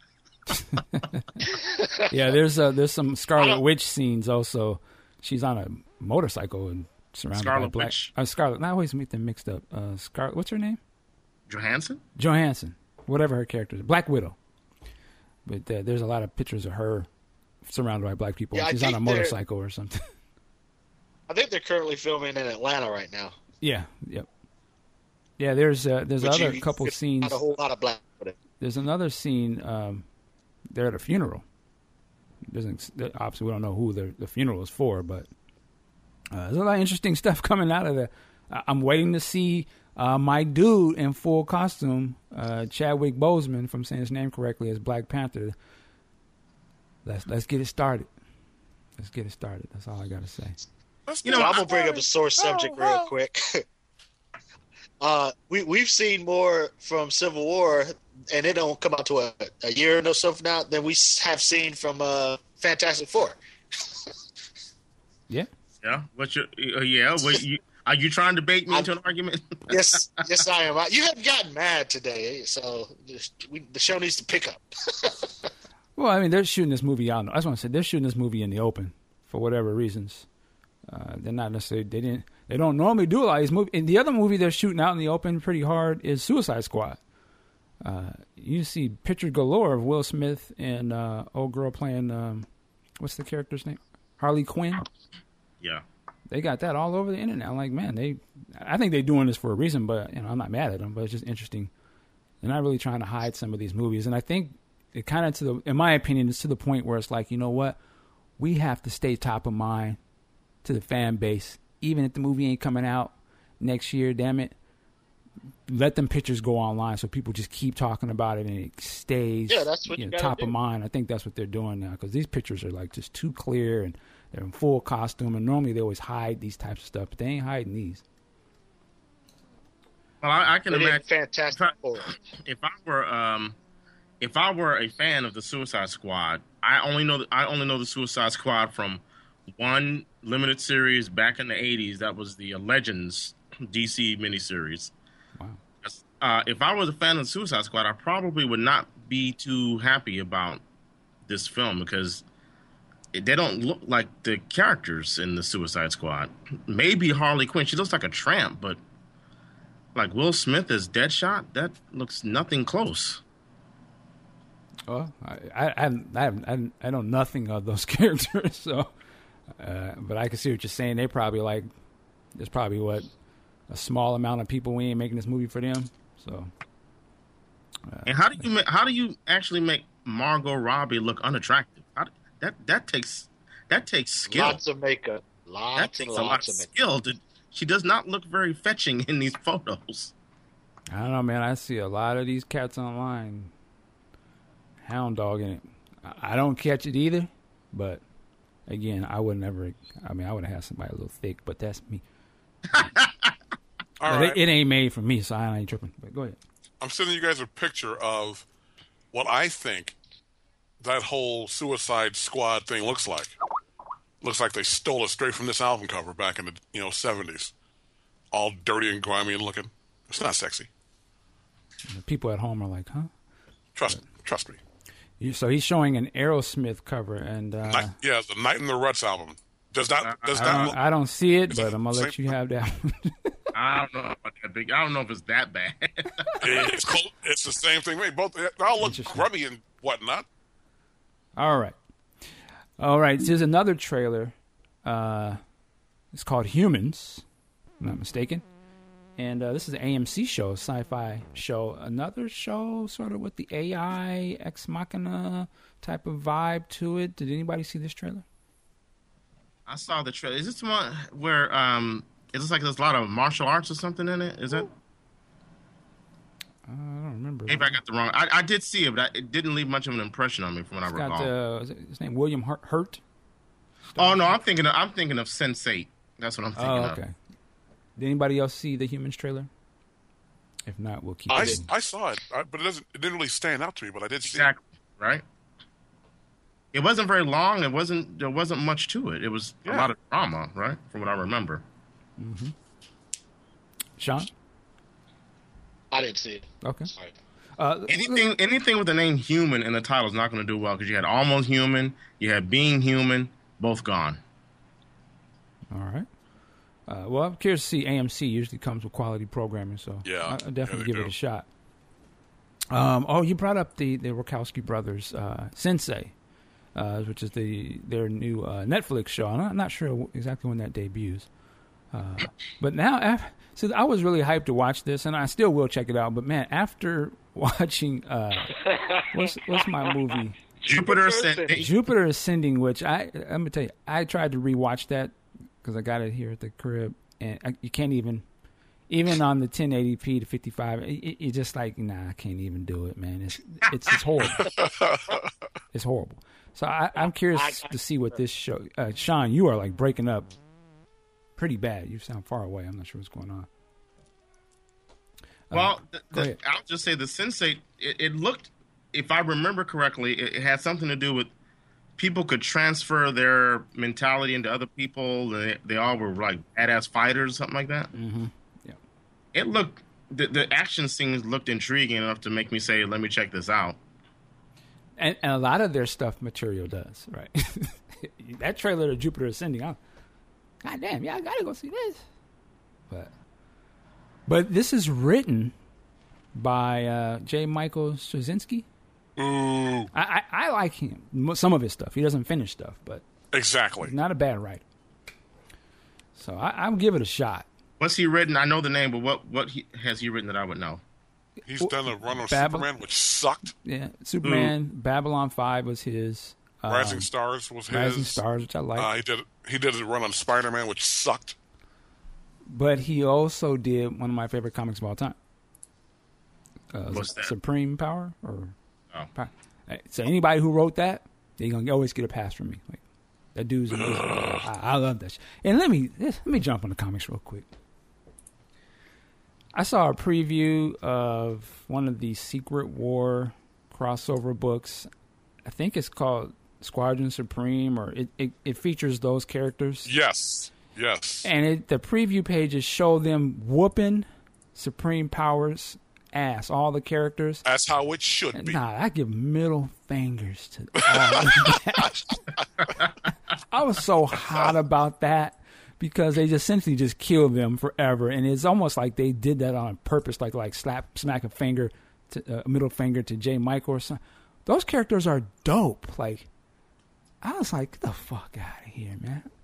S2: Yeah, there's some Scarlet Witch scenes also. She's on a motorcycle and surrounded by black. Scarlet. I always make them mixed up. Scarlet. What's her name? Johansson. Whatever her character is. Black Widow. But there's a lot of pictures of her surrounded by black people.
S4: Yeah,
S2: She's on a motorcycle or something.
S4: I think they're currently filming in Atlanta right now.
S2: Yeah. Yep. Yeah. There's other couple scenes.
S4: Not a whole lot of black.
S2: There's another scene. They're at a funeral. Obviously, we don't know who the funeral is for, but there's a lot of interesting stuff coming out of there. I'm waiting to see my dude in full costume, Chadwick Boseman, if I'm saying his name correctly, as Black Panther. Let's get it started. Let's get it started. That's all I got to say.
S4: I'm gonna bring up a sore subject real quick. We've seen more from Civil War, and it don't come out to a year or so from now, than we have seen from Fantastic Four.
S2: Yeah.
S5: Yeah. Are you trying to bait me into an argument?
S4: Yes, I am. You haven't gotten mad today, so the show needs to pick up.
S2: Well, I mean, they're shooting this movie out. That's what I said. They're shooting this movie in the open for whatever reasons. They're not necessarily. They don't normally do a lot of these movies. And the other movie they're shooting out in the open pretty hard is Suicide Squad. You see pictures galore of Will Smith and old girl playing what's the character's name? Harley Quinn.
S5: Yeah.
S2: They got that all over the internet. I'm like, man, I think they're doing this for a reason, but I'm not mad at them. But it's just interesting. They're not really trying to hide some of these movies, and I think it kind of in my opinion, it's to the point where it's like, you know what, we have to stay top of mind to the fan base, even if the movie ain't coming out. next year. Damn it, let them pictures go online so people just keep talking about it and it stays.
S4: Yeah, that's what you gotta
S2: top
S4: do.
S2: of mind. I think that's what they're doing now because these pictures are like just too clear and they're in full costume. And normally they always hide these types of stuff, but they ain't hiding these.
S5: Well, I can
S4: They did
S5: imagine
S4: Fantastic Four.
S5: if I were a fan of the Suicide Squad, I only know the Suicide Squad from one limited series back in the 80s. That was the Legends DC miniseries.
S2: Wow.
S5: If I was a fan of the Suicide Squad, I probably would not be too happy about this film because they don't look like the characters in the Suicide Squad. Maybe Harley Quinn. She looks like a tramp, but like Will Smith as Deadshot, that looks nothing close.
S2: Well, I know nothing of those characters, so but I can see what you're saying. They probably like there's probably a small amount of people we ain't making this movie for them. So,
S5: and how do you actually make Margot Robbie look unattractive? That takes skill.
S4: Lots of makeup.
S5: That takes a lot of skill. She does not look very fetching in these photos.
S2: I don't know, man. I see a lot of these cats online. Hound dog in it. I don't catch it either, but again, I would never. I mean, I would have had somebody a little thick, but that's me.
S3: All right.
S2: It ain't made for me, so I ain't tripping. But go ahead.
S3: I'm sending you guys a picture of what I think that whole Suicide Squad thing looks like. Looks like they stole it straight from this album cover back in the 70s. All dirty and grimy and looking. It's not sexy.
S2: The people at home are like, huh?
S3: Trust me.
S2: So he's showing an Aerosmith cover, and
S3: the Night in the Ruts album.
S2: I don't see it, but I'm gonna let you have that one.
S5: I don't know about that big. I don't know if it's that bad.
S3: It's cool. It's the same thing. Both they all look grubby and whatnot.
S2: All right. There's another trailer. It's called Humans, if I'm not mistaken. And this is an AMC show, sci-fi show. Another show sort of with the AI, Ex Machina type of vibe to it. Did anybody see this trailer?
S5: I saw the trailer. Is this the one where it looks like there's a lot of martial arts or something in it? Is that?
S2: I don't remember.
S5: Maybe I got the wrong. I did see it, but it didn't leave much of an impression on me from what I recall.
S2: Is his name William Hurt?
S5: Oh no, I'm thinking of Sense8. That's what I'm thinking of.
S2: Okay. Did anybody else see the Humans trailer? If not, we'll keep it.
S3: I saw it, but it didn't really stand out to me. But I did see
S5: exactly right. It wasn't very long. There wasn't much to it. It was a lot of drama, right? From what I remember.
S2: Mm-hmm. Sean?
S4: I didn't see it.
S2: Okay.
S4: Sorry.
S5: Anything with the name human in the title is not going to do well because you had Almost Human, you had Being Human, both gone.
S2: All right. Well, I'm curious to see. AMC usually comes with quality programming, so I'll definitely give it a shot. You brought up the Wachowski brothers, Sensei, which is their new Netflix show. I'm not sure exactly when that debuts. But now, so I was really hyped to watch this, and I still will check it out. But man, after watching, what's my movie?
S5: Jupiter Ascending.
S2: Jupiter Ascending, which I'm gonna tell you, I tried to rewatch that because I got it here at the crib, and you can't even on the 1080p to 55. You're just like, nah, I can't even do it, man. It's horrible. It's horrible. So I'm curious to see what this show. Sean, you are like breaking up pretty bad. You sound far away. I'm not sure what's going on.
S5: Well, I'll just say the Sense8, it looked, if I remember correctly, it had something to do with people could transfer their mentality into other people. They all were like badass fighters or something like that.
S2: Mm-hmm. Yeah.
S5: It looked, the action scenes looked intriguing enough to make me say, let me check this out.
S2: And a lot of their stuff material does, right? That trailer to Jupiter Ascending, God damn, I gotta go see this. But this is written by J. Michael Straczynski.
S3: Ooh.
S2: I like him. Some of his stuff. He doesn't finish stuff, but
S3: exactly,
S2: he's not a bad writer. So I'll give it a shot.
S5: What's he written? I know the name, but what has he written that I would know?
S3: He's done a run on Superman, which sucked.
S2: Yeah, Superman. Babylon 5 was his.
S3: Rising Stars was his.
S2: Rising Stars, which I like.
S3: He did a run on Spider-Man, which sucked.
S2: but he also did one of my favorite comics of all time.
S5: What's that?
S2: Supreme Power? Or
S5: Oh.
S2: So anybody who wrote that, they're going to always get a pass from me. Like, that dude's amazing. I love that shit. And let me jump on the comics real quick. I saw a preview of one of the Secret War crossover books. I think it's called Squadron Supreme, or it features those characters.
S3: Yes.
S2: And the preview pages show them whooping Supreme Power's ass, all the characters.
S3: That's how it should be.
S2: Nah, I give middle fingers to all of that. I was so hot about that because they just essentially just killed them forever, and it's almost like they did that on purpose, like smack a middle finger to J. Michael or something. Those characters are dope. Like, I was like, get the fuck out of here,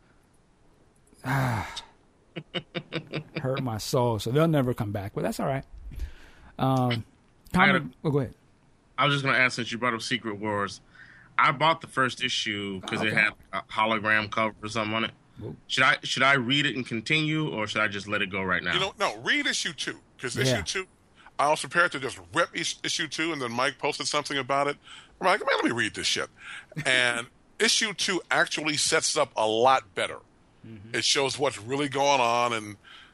S2: man. Hurt my soul, so they'll never come back, but that's all right. Go ahead.
S5: I was just going to ask, since you brought up Secret Wars, I bought the first issue because it had a hologram cover or something on it. Whoa. Should I read it and continue, or should I just let it go right now?
S3: No, read issue 2, because issue 2, I was prepared to just rip issue 2, and then Mike posted something about it. I'm like, man, let me read this shit. And issue 2 actually sets up a lot better. Mm-hmm. It shows what's really going on, and,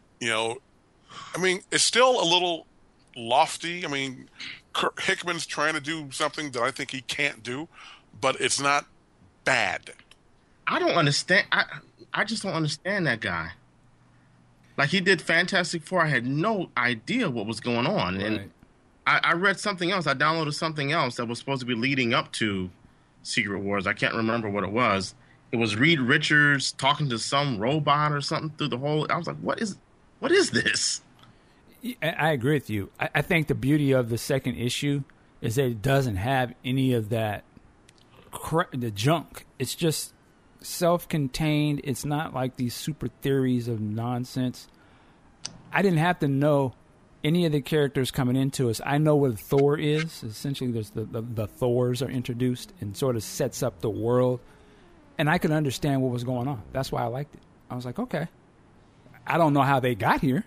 S3: it's still a little lofty. I mean, Kurt Hickman's trying to do something that I think he can't do, but it's not bad.
S5: I don't understand. I just don't understand that guy. Like, he did Fantastic Four. I had no idea what was going on. Right. And I read something else. I downloaded something else that was supposed to be leading up to Secret Wars. I can't remember what it was. It was Reed Richards talking to some robot or something through the whole... I was like, what is this?
S2: I agree with you. I think the beauty of the second issue is that it doesn't have any of that the junk. It's just self-contained. It's not like these super theories of nonsense. I didn't have to know any of the characters coming into us. I know what Thor is. Essentially, there's the Thors are introduced and sort of sets up the world. And I could understand what was going on. That's why I liked it. I was like, okay. I don't know how they got here.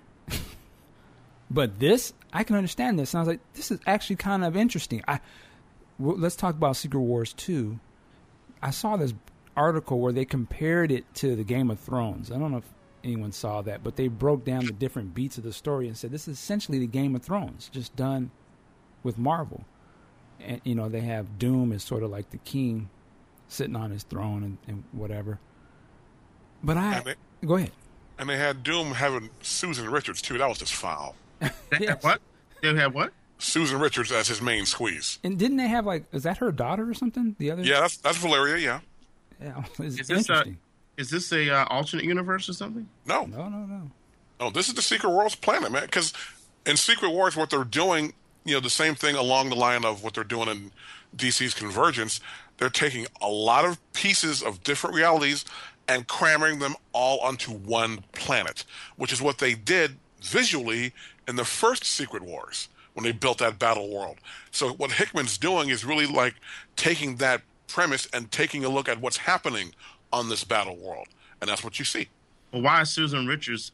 S2: But this, I can understand this. And I was like, this is actually kind of interesting. Let's talk about Secret Wars 2. I saw this article where they compared it to the Game of Thrones. I don't know if anyone saw that, but they broke down the different beats of the story and said this is essentially the Game of Thrones, just done with Marvel. And, they have Doom as sort of like the king sitting on his throne and whatever. But go ahead.
S3: And they had Doom having Susan Richards, too. That was just foul.
S5: Yes. What? They have what?
S3: Susan Richards as his main squeeze.
S2: And didn't they have, is that her daughter or something? The other?
S3: Yeah, that's Valeria, yeah.
S2: Yeah, it's interesting.
S5: Is this a alternate universe or something?
S3: No. No, this is the Secret Wars planet, man. Because in Secret Wars, what they're doing, the same thing along the line of what they're doing in DC's Convergence, they're taking a lot of pieces of different realities and cramming them all onto one planet, which is what they did visually in the first Secret Wars when they built that battle world. So what Hickman's doing is really like taking that premise and taking a look at what's happening on this battle world, and that's what you see.
S5: Well, why is Susan Richards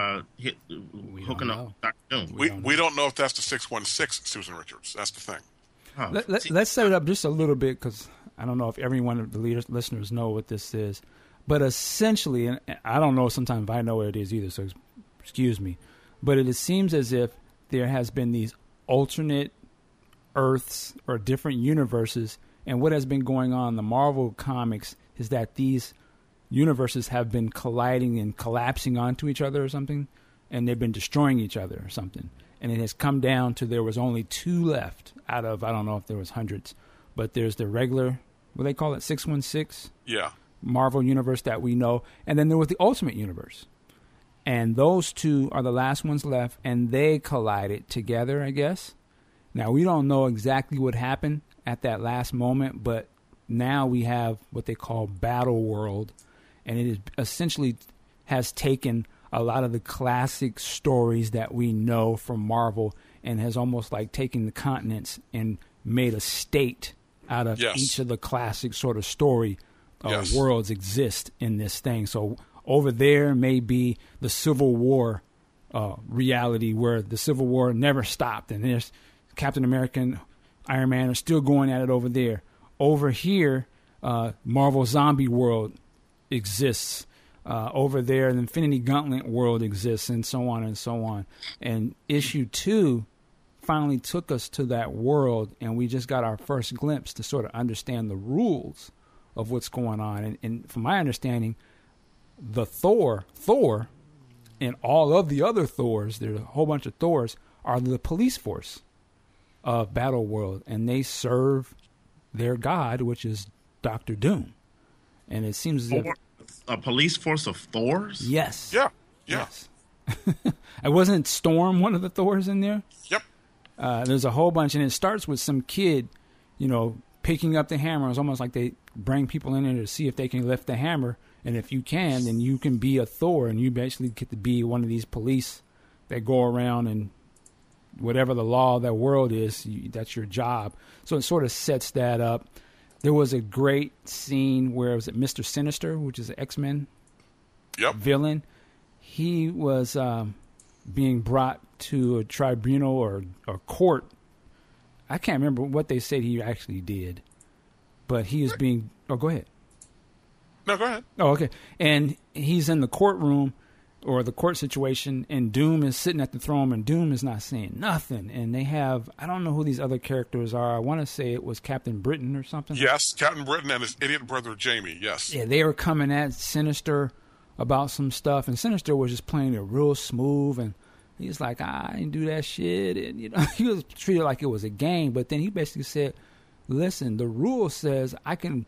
S5: hooking up with Dr. Doom?
S3: We don't know if that's the 616 Susan Richards. That's the thing.
S2: Oh. Let's set it up just a little bit, because I don't know if every one of the listeners know what this is. But essentially, and I don't know sometimes if I know what it is either, so excuse me, but it seems as if there has been these alternate Earths or different universes, and what has been going on in the Marvel comics is that these universes have been colliding and collapsing onto each other or something, and they've been destroying each other or something. And it has come down to there was only 2 left out of, I don't know if there was hundreds, but there's the regular, what do they call it, 616?
S3: Yeah.
S2: Marvel universe that we know, and then there was the Ultimate Universe. And those 2 are the last ones left, and they collided together, I guess. Now, we don't know exactly what happened at that last moment, but now we have what they call Battle World, and it is essentially has taken a lot of the classic stories that we know from Marvel and has almost like taken the continents and made a state out of each of the classic sort of story worlds exist in this thing. So over there may be the Civil War reality where the Civil War never stopped, and there's Captain America and Iron Man are still going at it over there. Over here, Marvel Zombie World exists. Over there, the Infinity Gauntlet world exists, and so on and so on. And issue 2 finally took us to that world, and we just got our first glimpse to sort of understand the rules of what's going on. And from my understanding, the Thor, and all of the other Thors, there's a whole bunch of Thors, are the police force of Battle World, and they serve their god, which is Doctor Doom. And it seems as if
S5: a police force of Thors?
S2: Yes.
S3: Yeah.
S2: Yes. It wasn't Storm one of the Thors in there?
S3: Yep.
S2: There's a whole bunch, and it starts with some kid, picking up the hammer. It's almost like they bring people in there to see if they can lift the hammer, and if you can, then you can be a Thor, and you basically get to be one of these police that go around and whatever the law of that world is, that's your job. So it sort of sets that up. There was a great scene where, was it Mr. Sinister, which is an X-Men villain? He was being brought to a tribunal or court. I can't remember what they said he actually did, but he is being... Oh, go ahead.
S3: No, go ahead.
S2: Oh, okay. And he's in the courtroom or the court situation, and Doom is sitting at the throne, and Doom is not saying nothing. And they have... I don't know who these other characters are. I want to say it was Captain Britain or something.
S3: Yes, Captain Britain and his idiot brother Jamie, yes.
S2: Yeah, they were coming at Sinister about some stuff, and Sinister was just playing it real smooth, and he's like, I didn't do that shit, and he was treated like it was a game. But then he basically said, listen, the rule says I can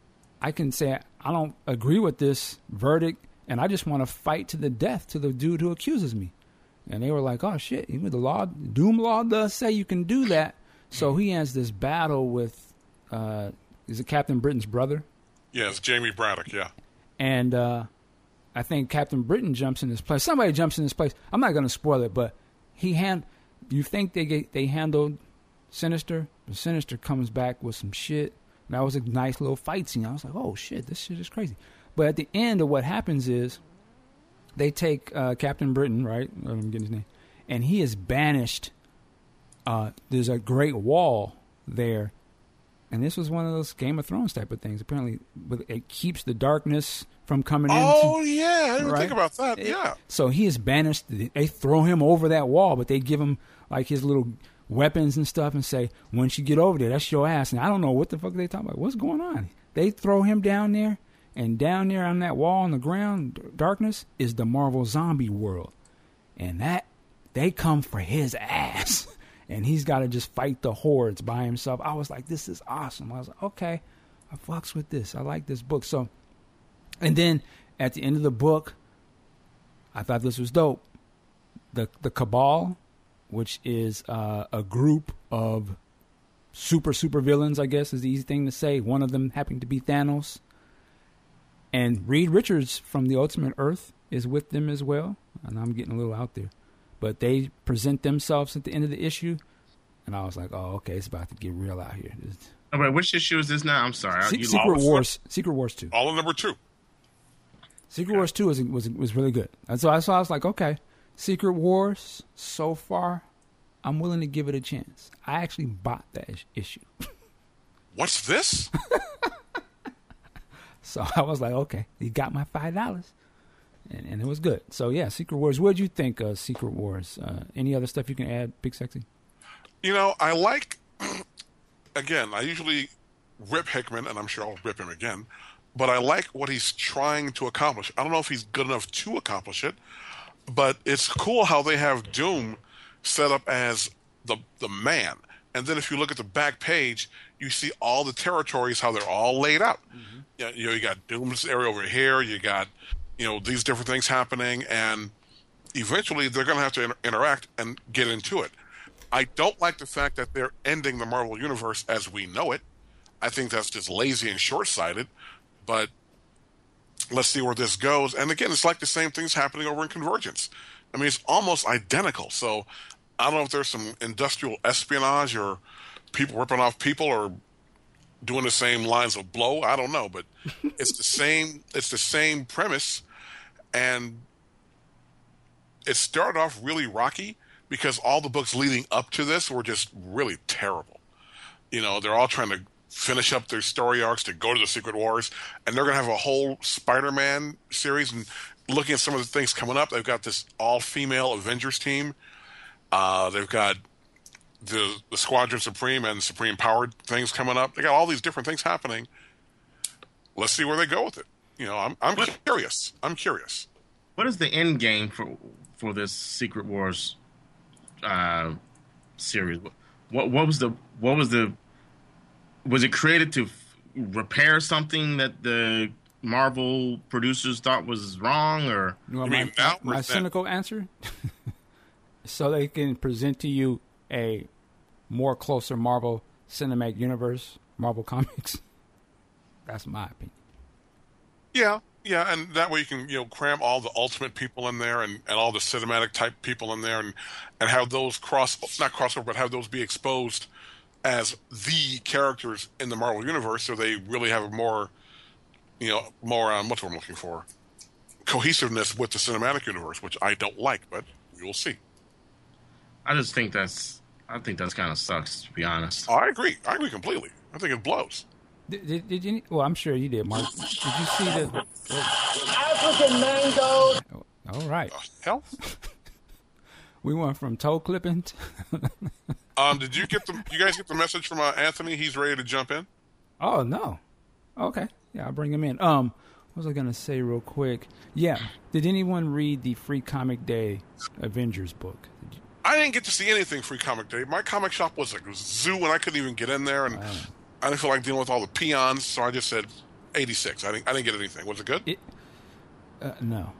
S2: say I don't agree with this verdict, and I just want to fight to the death to the dude who accuses me. And they were like, oh shit, even the law, Doom law does say you can do that. So he has this battle with is it Captain Britain's brother?
S3: Yes, Jamie Braddock, yeah.
S2: And I think Captain Britain jumps in his place. Somebody jumps in his place. I'm not going to spoil it, but you think they handled Sinister, but Sinister comes back with some shit. And that was a nice little fight scene. I was like, oh shit, this shit is crazy. But at the end of what happens is they take Captain Britain, right? I'm getting his name. And he is banished. There's a great wall there. And this was one of those Game of Thrones type of things. Apparently, it keeps the darkness from coming in.
S3: Oh, yeah. I didn't think about that. Yeah.
S2: So he is banished. They throw him over that wall, but they give him like his little weapons and stuff and say, once you get over there, that's your ass. And I don't know what the fuck they talking about. What's going on? They throw him down there, and down there on that wall on the ground, darkness, is the Marvel Zombie World. And that, they come for his ass. And he's got to just fight the hordes by himself. I was like, this is awesome. I was like, okay, I fucks with this. I like this book. So, and then at the end of the book, I thought this was dope. The Cabal, which is a group of super villains, I guess is the easy thing to say. One of them happened to be Thanos. And Reed Richards from the Ultimate Earth is with them as well. And I'm getting a little out there. But they present themselves at the end of the issue, and I was like, "Oh, okay, it's about to get real out here."
S5: Oh, wait, which issue is this now? I'm sorry.
S2: Secret Wars 2.
S3: All in number 2.
S2: Secret Wars 2 was really good. And so I was like, okay, Secret Wars, so far, I'm willing to give it a chance. I actually bought that issue.
S3: What's this?
S2: So I was like, okay, you got my $5. And it was good. So, yeah, Secret Wars. What did you think of Secret Wars? Any other stuff you can add, Big Sexy?
S3: I like, again, I usually rip Hickman, and I'm sure I'll rip him again, but I like what he's trying to accomplish. I don't know if he's good enough to accomplish it, but it's cool how they have Doom set up as the man. And then if you look at the back page, you see all the territories, how they're all laid out. Mm-hmm. You got Doom's area over here, you got... these different things happening, and eventually they're going to have to interact and get into it. I don't like the fact that they're ending the Marvel Universe as we know it. I think that's just lazy and short-sighted, but let's see where this goes. And again, it's like the same things happening over in Convergence. I mean, it's almost identical. So I don't know if there's some industrial espionage or people ripping off people or doing the same lines of blow. I don't know, but it's the same premise. and it started off really rocky because all the books leading up to this were just really terrible. You know, they're all trying to finish up their story arcs to go to the Secret Wars, and they're going to have a whole Spider-Man series. And looking at some of the things coming up, they've got this all-female Avengers team. They've got the Squadron Supreme and Supreme Powered things coming up. They got all these different things happening. Let's see where they go with it. You know, I'm curious. I'm curious.
S5: What is the end game for this Secret Wars series? What was it created to repair something that the Marvel producers thought was wrong, or
S2: you want my cynical answer? So they can present to you a more closer Marvel Cinematic Universe, Marvel Comics. That's my opinion.
S3: Yeah, and that way you can cram all the Ultimate people in there and all the cinematic type people in there and have those not crossover, but have those be exposed as the characters in the Marvel Universe, so they really have a more what's what I'm looking for, cohesiveness with the cinematic universe, which I don't like, but we will see.
S5: I think that's kind of sucks, to be honest.
S3: Oh, I agree completely. I think it blows.
S2: Did you? Well, I'm sure you did, Mark. Did you see the
S1: African mango?
S2: Oh, all right.
S3: Hell.
S2: We went from toe clipping.
S3: Did you guys get the message from Anthony? He's ready to jump in.
S2: Oh no. Okay. Yeah, I'll bring him in. What was I gonna say real quick? Yeah. Did anyone read the Free Comic Day Avengers book?
S3: I didn't get to see anything Free Comic Day. My comic shop was like a zoo, and I couldn't even get in there, and I didn't feel like dealing with all the peons, so I just said 86. I didn't get anything. Was it good?
S2: No.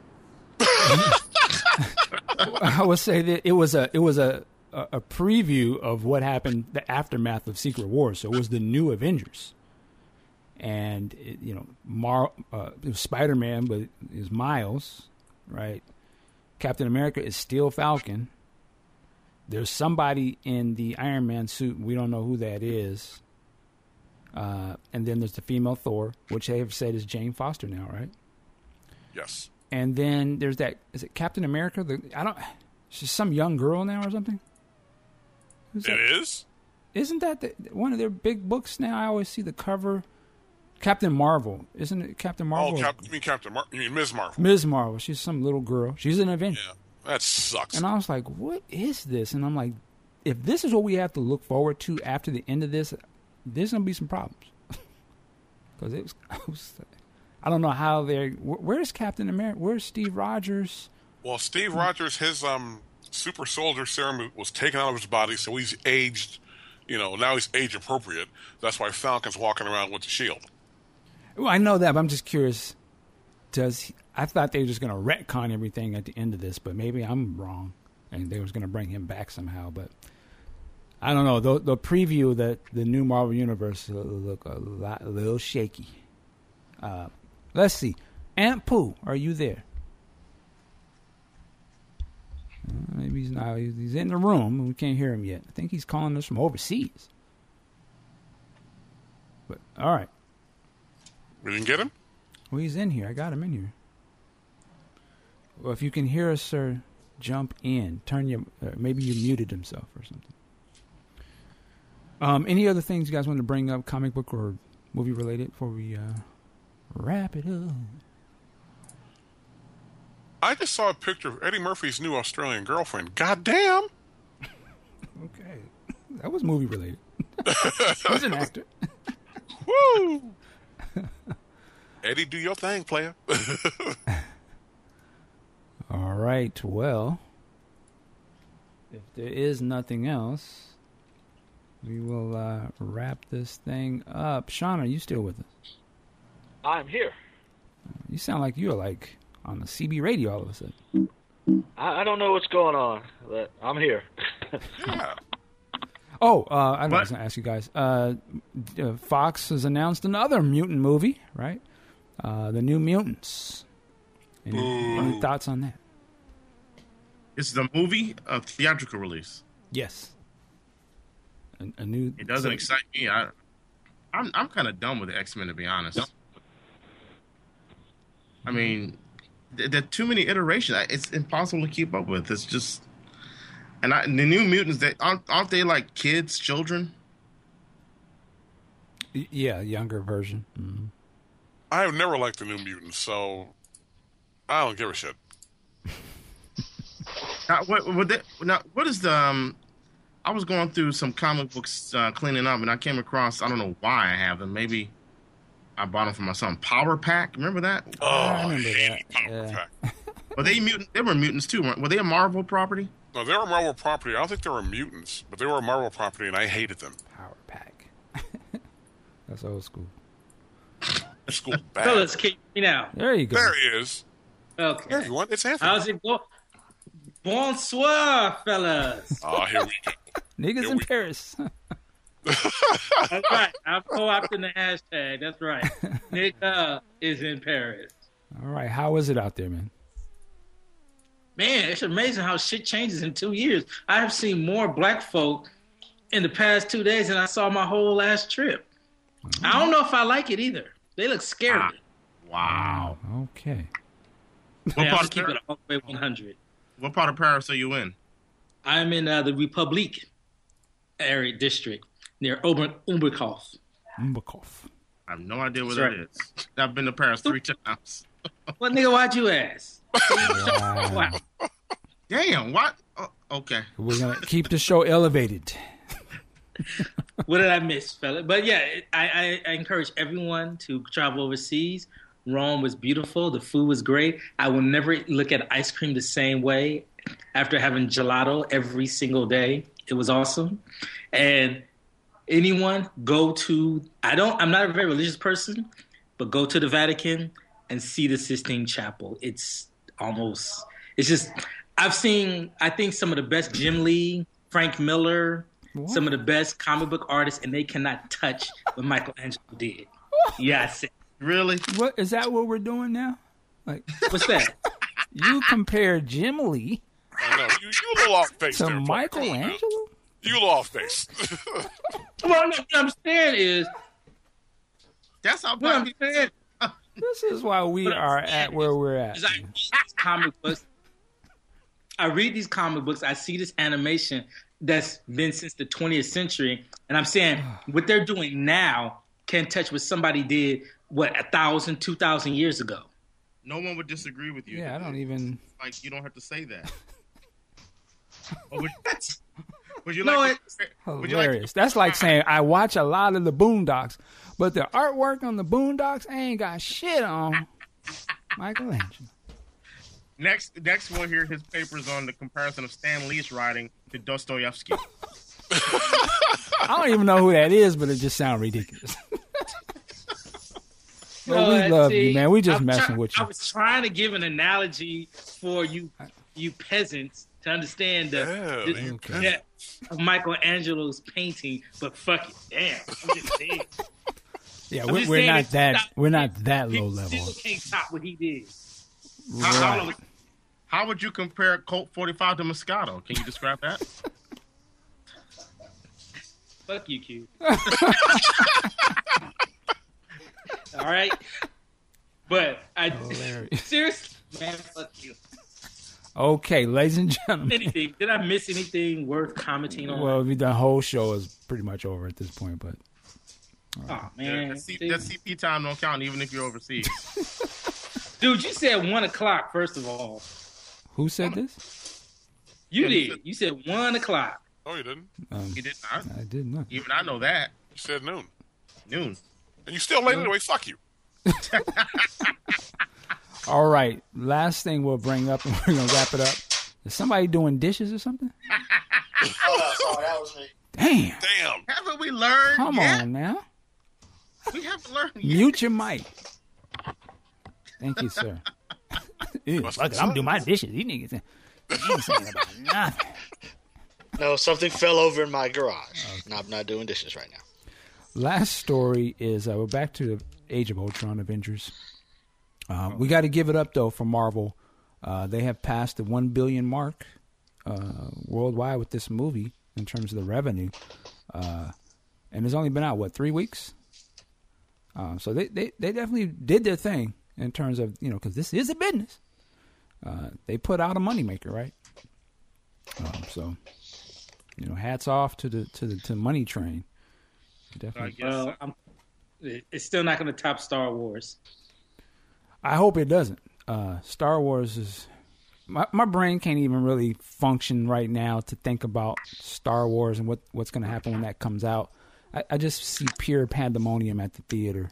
S2: I would say that it was a preview of what happened, the aftermath of Secret Wars. So it was the new Avengers, and it was Spider-Man, but it was Miles, right? Captain America is still Falcon. There's somebody in the Iron Man suit. We don't know who that is. And then there's the female Thor, which they have said is Jane Foster now, right?
S3: Yes.
S2: And then there's that. Is it Captain America? She's some young girl now or something. Who's that?
S3: It is.
S2: Isn't that one of their big books now? I always see the cover. Captain Marvel, isn't it? Captain Marvel.
S3: You mean Captain Marvel? You mean Ms. Marvel?
S2: Ms. Marvel. She's some little girl. She's an Avenger.
S3: Yeah, that sucks.
S2: And I was like, "What is this?" And I'm like, "If this is what we have to look forward to after the end of this, there's gonna be some problems." Because it was, I don't know how they're. Where's Captain America? Where's Steve Rogers?
S3: Well, Steve Rogers, his super soldier serum was taken out of his body, so he's aged. Now he's age appropriate. That's why Falcon's walking around with the shield.
S2: Well, I know that, but I'm just curious. I thought they were just going to retcon everything at the end of this, but maybe I'm wrong, and they was going to bring him back somehow. But I don't know. The preview that the new Marvel Universe look a little shaky. Let's see. Aunt Pooh, are you there? Maybe he's not. He's in the room, and we can't hear him yet. I think he's calling us from overseas. But all right.
S3: We didn't get him?
S2: Well, he's in here. I got him in here. Well, if you can hear us, sir, jump in. Maybe you muted himself or something. Any other things you guys want to bring up, comic book or movie related, before we wrap it up?
S3: I just saw a picture of Eddie Murphy's new Australian girlfriend. God damn!
S2: Okay. That was movie related. He's an actor.
S3: Woo! Eddie, do your thing, player.
S2: All right. Well, if there is nothing else, we will wrap this thing up. Sean, are you still with us?
S1: I'm here.
S2: You sound like you're like on the CB radio all of a sudden.
S1: I don't know what's going on, but I'm here.
S3: Yeah.
S2: Oh, I was going to ask you guys. Fox has announced another mutant movie, right? The New Mutants. Any thoughts on that?
S5: It's the movie, a theatrical release.
S2: Yes. A new.
S5: It doesn't excite me. I'm kind of done with the X-Men, to be honest. I mean, there are too many iterations. It's impossible to keep up with. It's just, and the New Mutants, aren't they like kids, children?
S2: Yeah, younger version. Mm-hmm.
S3: I have never liked the New Mutants, so I don't give a shit.
S5: Now, what is the? I was going through some comic books cleaning up, and I came across. I don't know why I have them. Maybe I bought them for my son. Power Pack, remember that?
S3: Oh,
S2: I remember that.
S3: Power
S2: Yeah.
S3: Pack.
S5: Were they mutant? They were mutants too. Were they a Marvel property?
S3: No, they were Marvel property. I don't think they were mutants, but they were a Marvel property, and I hated them.
S2: Power Pack. That's old school.
S3: School bad.
S6: Fellas, kick me now.
S2: There you go.
S3: There he is.
S6: Okay.
S3: Hey, everyone, it's Anthony.
S6: How's it going? Bonsoir, fellas.
S3: Oh, here we go.
S2: Niggas
S3: Here
S2: in
S3: we-
S2: Paris.
S6: That's right. I'm co-opting the hashtag. That's right. Nigga is in Paris.
S2: All right. How is it out there, man?
S6: Man, it's amazing how shit changes in 2 years. I have seen more black folk in the past 2 days than I saw my whole last trip. I don't know if I like it either. They look scary.
S5: Wow.
S2: Okay.
S5: What
S6: Man,
S5: part
S6: I'll
S5: of
S6: keep it
S5: Paris?
S6: all the way 100.
S5: What part of Paris are you in?
S6: I'm in the Republique area district near Oberkauf.
S2: Mbakov.
S5: I have no idea where
S6: That's
S5: that is. I've been to Paris 3 times.
S6: What nigga? Why'd you ask?
S2: Wow.
S5: Damn. What? Oh, okay.
S2: We're going to keep the show elevated.
S6: What did I miss, fella? But yeah, I encourage everyone to travel overseas. Rome was beautiful. The food was great. I will never look at ice cream the same way after having gelato every single day. It was awesome. And anyone go to, I'm not a very religious person, but go to the Vatican and see the Sistine Chapel. It's just, I've seen, I think some of the best Jim Lee, Frank Miller,
S2: What?
S6: some of the best comic book artists, and they cannot touch what Michelangelo did. Yes.
S5: Really?
S2: What is that? What we're doing now? Like
S6: What's that?
S2: you compare Jim Lee
S3: I know. You a little off base
S2: to
S3: there. Come on, man.
S2: Michelangelo?
S3: You a little off base.
S6: Well, no, what I'm saying is,
S5: That's how
S6: what I'm
S5: bad
S6: saying
S2: This is why we are at where we're at.
S6: is I read these comic books. I read these comic books. I see this animation that's been since the 20th century, and I'm saying what they're doing now can't touch what somebody did 1,000, 2,000 years ago.
S5: no one would disagree with you.
S2: Yeah, I don't even.
S5: Like, you don't have to say that. Or would you
S6: No,
S5: like to, would you like
S2: Hilarious. That's like saying I watch a lot of the Boondocks, but the artwork on the Boondocks ain't got shit on Michelangelo.
S5: next one here, his papers on the comparison of Stan Lee's writing to Dostoevsky.
S2: I don't even know who that is, but it just sounds ridiculous. Well, we love you, man. We just messing with you.
S6: I was trying to give an analogy for you peasants to understand
S3: Yeah,
S6: the
S3: you
S6: depth of Michelangelo's painting, but fuck it, damn, I'm just saying.
S2: Yeah,
S6: I'm just
S2: we're
S6: saying
S2: not
S6: it's
S2: that.
S6: not-
S2: We're not that low
S6: People
S2: level.
S6: still can't top what he did.
S2: Right.
S5: How would you compare Colt 45 to Moscato? Can you describe that?
S6: Fuck you, Q. All right, but
S2: Hilarious.
S6: seriously, man, fuck you.
S2: Okay, ladies and gentlemen.
S6: Anything? Did I miss anything worth commenting on?
S2: Well, the whole show is pretty much over at this point, but
S6: Oh man,
S5: That CP time don't count even if you're overseas.
S6: dude, you said 1 o'clock. First of all,
S2: who said this?
S6: you did. You said 1 o'clock.
S3: No, you didn't.
S5: You did not.
S2: I did not.
S5: Even I know that.
S3: You said noon.
S5: Noon.
S3: And you still late anyway. Fuck you.
S2: All right, last thing we'll bring up, and we're gonna wrap it up. Is somebody doing dishes or something?
S4: Oh, no, sorry, that was me.
S2: Damn!
S3: Damn.
S5: Haven't we learned
S2: Come
S5: yet?
S2: on now,
S5: We haven't learned yet.
S2: mute your mic. Thank you, sir. Ew, fuck it, I'm doing my dishes. These niggas ain't saying about nothing.
S4: No, something fell over in my garage. And I'm not doing dishes right now.
S2: Last story is we're back to the Age of Ultron Avengers. We got to give it up though for Marvel. They have passed the 1 billion mark worldwide with this movie in terms of the revenue, and it's only been out 3 weeks. So they definitely did their thing in terms of because this is a business. they put out a moneymaker, right? So, hats off to the Money Train. Definitely.
S6: Well, it's still not going to top Star Wars.
S2: I hope it doesn't. Star Wars is my brain can't even really function right now to think about Star Wars and what's going to happen when that comes out. I just see pure pandemonium at the theater.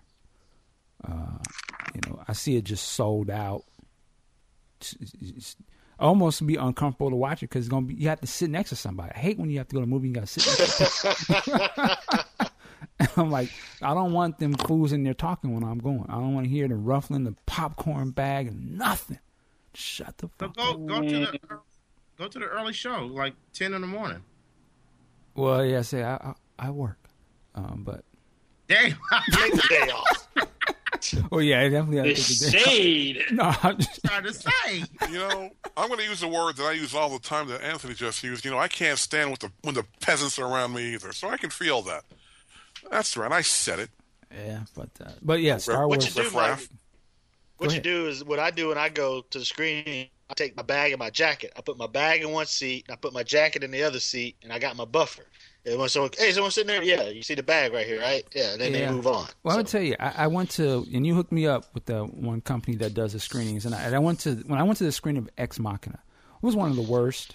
S2: I see it just sold out. It's almost be uncomfortable to watch it because it's gonna be you have to sit next to somebody. I hate when you have to go to a movie and you got to sit next to and I'm like, I don't want them fools in there talking when I'm going. I don't want to hear the ruffling, the popcorn bag, and nothing. Shut the fuck up.
S5: Go to the early show, like 10 in the morning.
S2: Well, yeah, say I work, but
S5: damn,
S4: Take the day off.
S2: oh yeah, I definitely.
S6: The shade.
S2: No, I'm just
S5: trying to say.
S3: I'm going to use a word that I use all the time that Anthony just used. I can't stand when the peasants are around me either, so I can feel that. That's right. I said it.
S2: Yeah, but yeah, Star Wars.
S4: What you do is what I do when I go to the screening. I take my bag and my jacket. I put my bag in one seat. And I put my jacket in the other seat, and I got my buffer. And when someone, hey, someone sitting there? Yeah, you see the bag right here, right? Yeah, and then they move on.
S2: Well, I would tell you, I went to, and you hooked me up with the one company that does the screenings, and I went to when I went to the screening of Ex Machina. It was one of the worst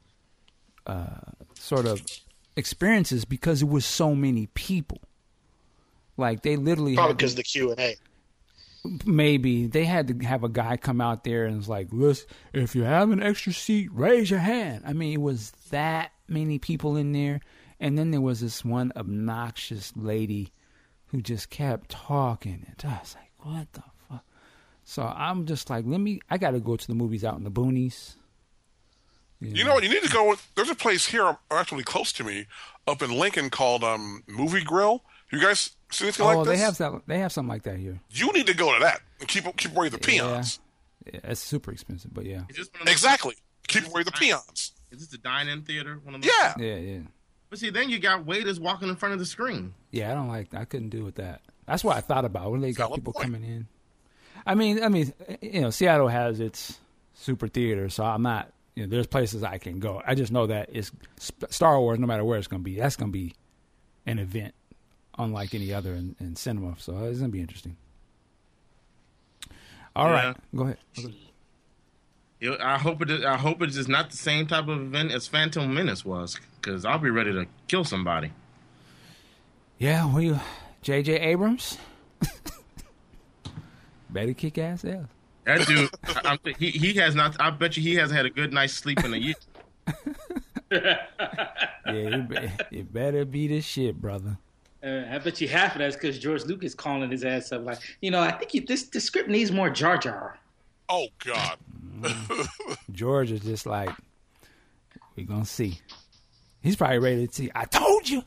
S2: sort of experiences because it was so many people. Like they literally
S4: probably because the Q&A.
S2: Maybe they had to have a guy come out there and was like, "Listen, if you have an extra seat, raise your hand." I mean, it was that many people in there, and then there was this one obnoxious lady who just kept talking, and I was like, "What the fuck?" So I'm just like, I got to go to the movies out in the boonies.
S3: You know what? You need to go. There's a place here, actually close to me, up in Lincoln called Movie Grill. You guys see anything like this?
S2: They have something like that here.
S3: You need to go to that and keep away the peons.
S2: Yeah, it's super expensive, but yeah.
S3: Exactly. Keep away the peons.
S5: Is this the dine-in theater? One of those?
S3: Yeah.
S2: Yeah.
S5: But see, then you got waiters walking in front of the screen.
S2: Yeah, I couldn't do with that. That's what I thought about when they got people coming in. I mean, Seattle has its super theater, so I'm not. There's places I can go. I just know that it's Star Wars. No matter where it's going to be, that's going to be an event unlike any other in cinema. So it's going to be interesting. All right, go ahead.
S5: I hope it is not the same type of event as Phantom Menace was, because I'll be ready to kill somebody.
S2: Yeah, J.J. Abrams better kick ass ass.
S5: That dude, he has not. I bet you he hasn't had a good night's sleep in a year.
S2: Yeah, you better be the shit, brother.
S6: I bet you half of that's because George Lucas calling his ass up like, I think this script needs more Jar Jar.
S3: Oh, God.
S2: George is just like, we're going to see. He's probably ready to see. I told you.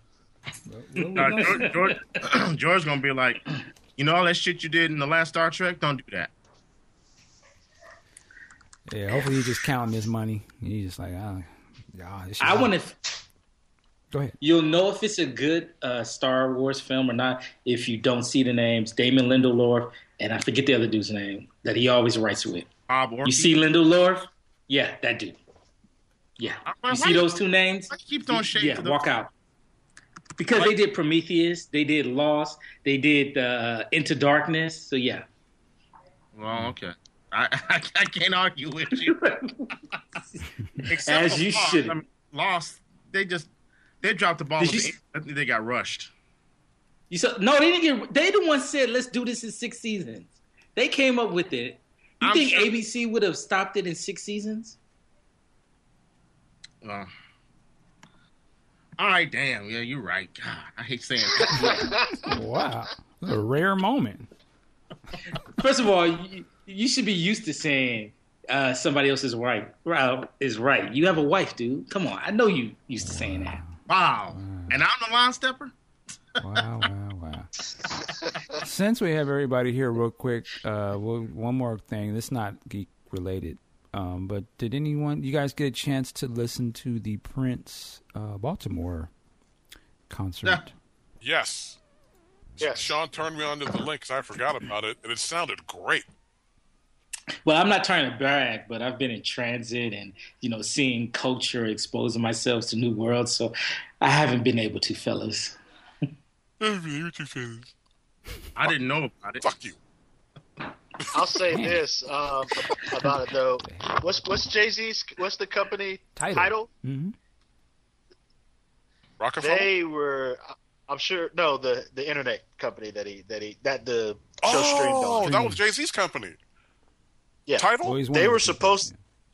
S5: George's going to be like, all that shit you did in the last Star Trek? Don't do that.
S2: Yeah, hopefully he's just counting his money. He's just like,
S6: I want to...
S2: Go ahead.
S6: You'll know if it's a good Star Wars film or not if you don't see the names Damon Lindelof and I forget the other dude's name that he always writes with.
S5: Bob Orton.
S6: You see Lindelof? Yeah, that dude. Yeah. You see those two names?
S5: Keep throwing shade.
S6: Yeah, walk out. Because they did Prometheus, they did Lost, they did Into Darkness. So yeah.
S5: Well, okay. I can't argue with you.
S6: As you should.
S5: Lost. They dropped the ball. I think they got rushed.
S6: No, they didn't get. They the ones said, "Let's do this in 6 seasons." They came up with it. You think ABC would have stopped it in 6 seasons?
S5: All right, damn. Yeah, you're right. God, I hate saying that.
S2: Wow, a rare moment.
S6: First of all, you should be used to saying somebody else is right. You have a wife, dude. Come on, I know you used to saying that.
S5: Wow. And I'm the line stepper?
S2: Wow. Since we have everybody here real quick, one more thing. This is not geek related. But did you guys get a chance to listen to the Prince Baltimore concert?
S3: Yes. Sean turned me on to the link because I forgot about it, and it sounded great.
S6: Well, I'm not trying to brag, but I've been in transit and, seeing culture, exposing myself to new worlds. So I haven't been able to, fellas.
S5: I didn't know about it.
S3: Fuck you.
S4: I'll say this about it though. What's Jay-Z's? What's the company title?
S2: Mm-hmm.
S3: Rockefeller?
S4: They were. I'm sure. No, the internet company that the show streamed on.
S3: Oh, that was Jay-Z's company.
S4: Yeah.
S3: Title?
S2: Well,
S4: They were supposed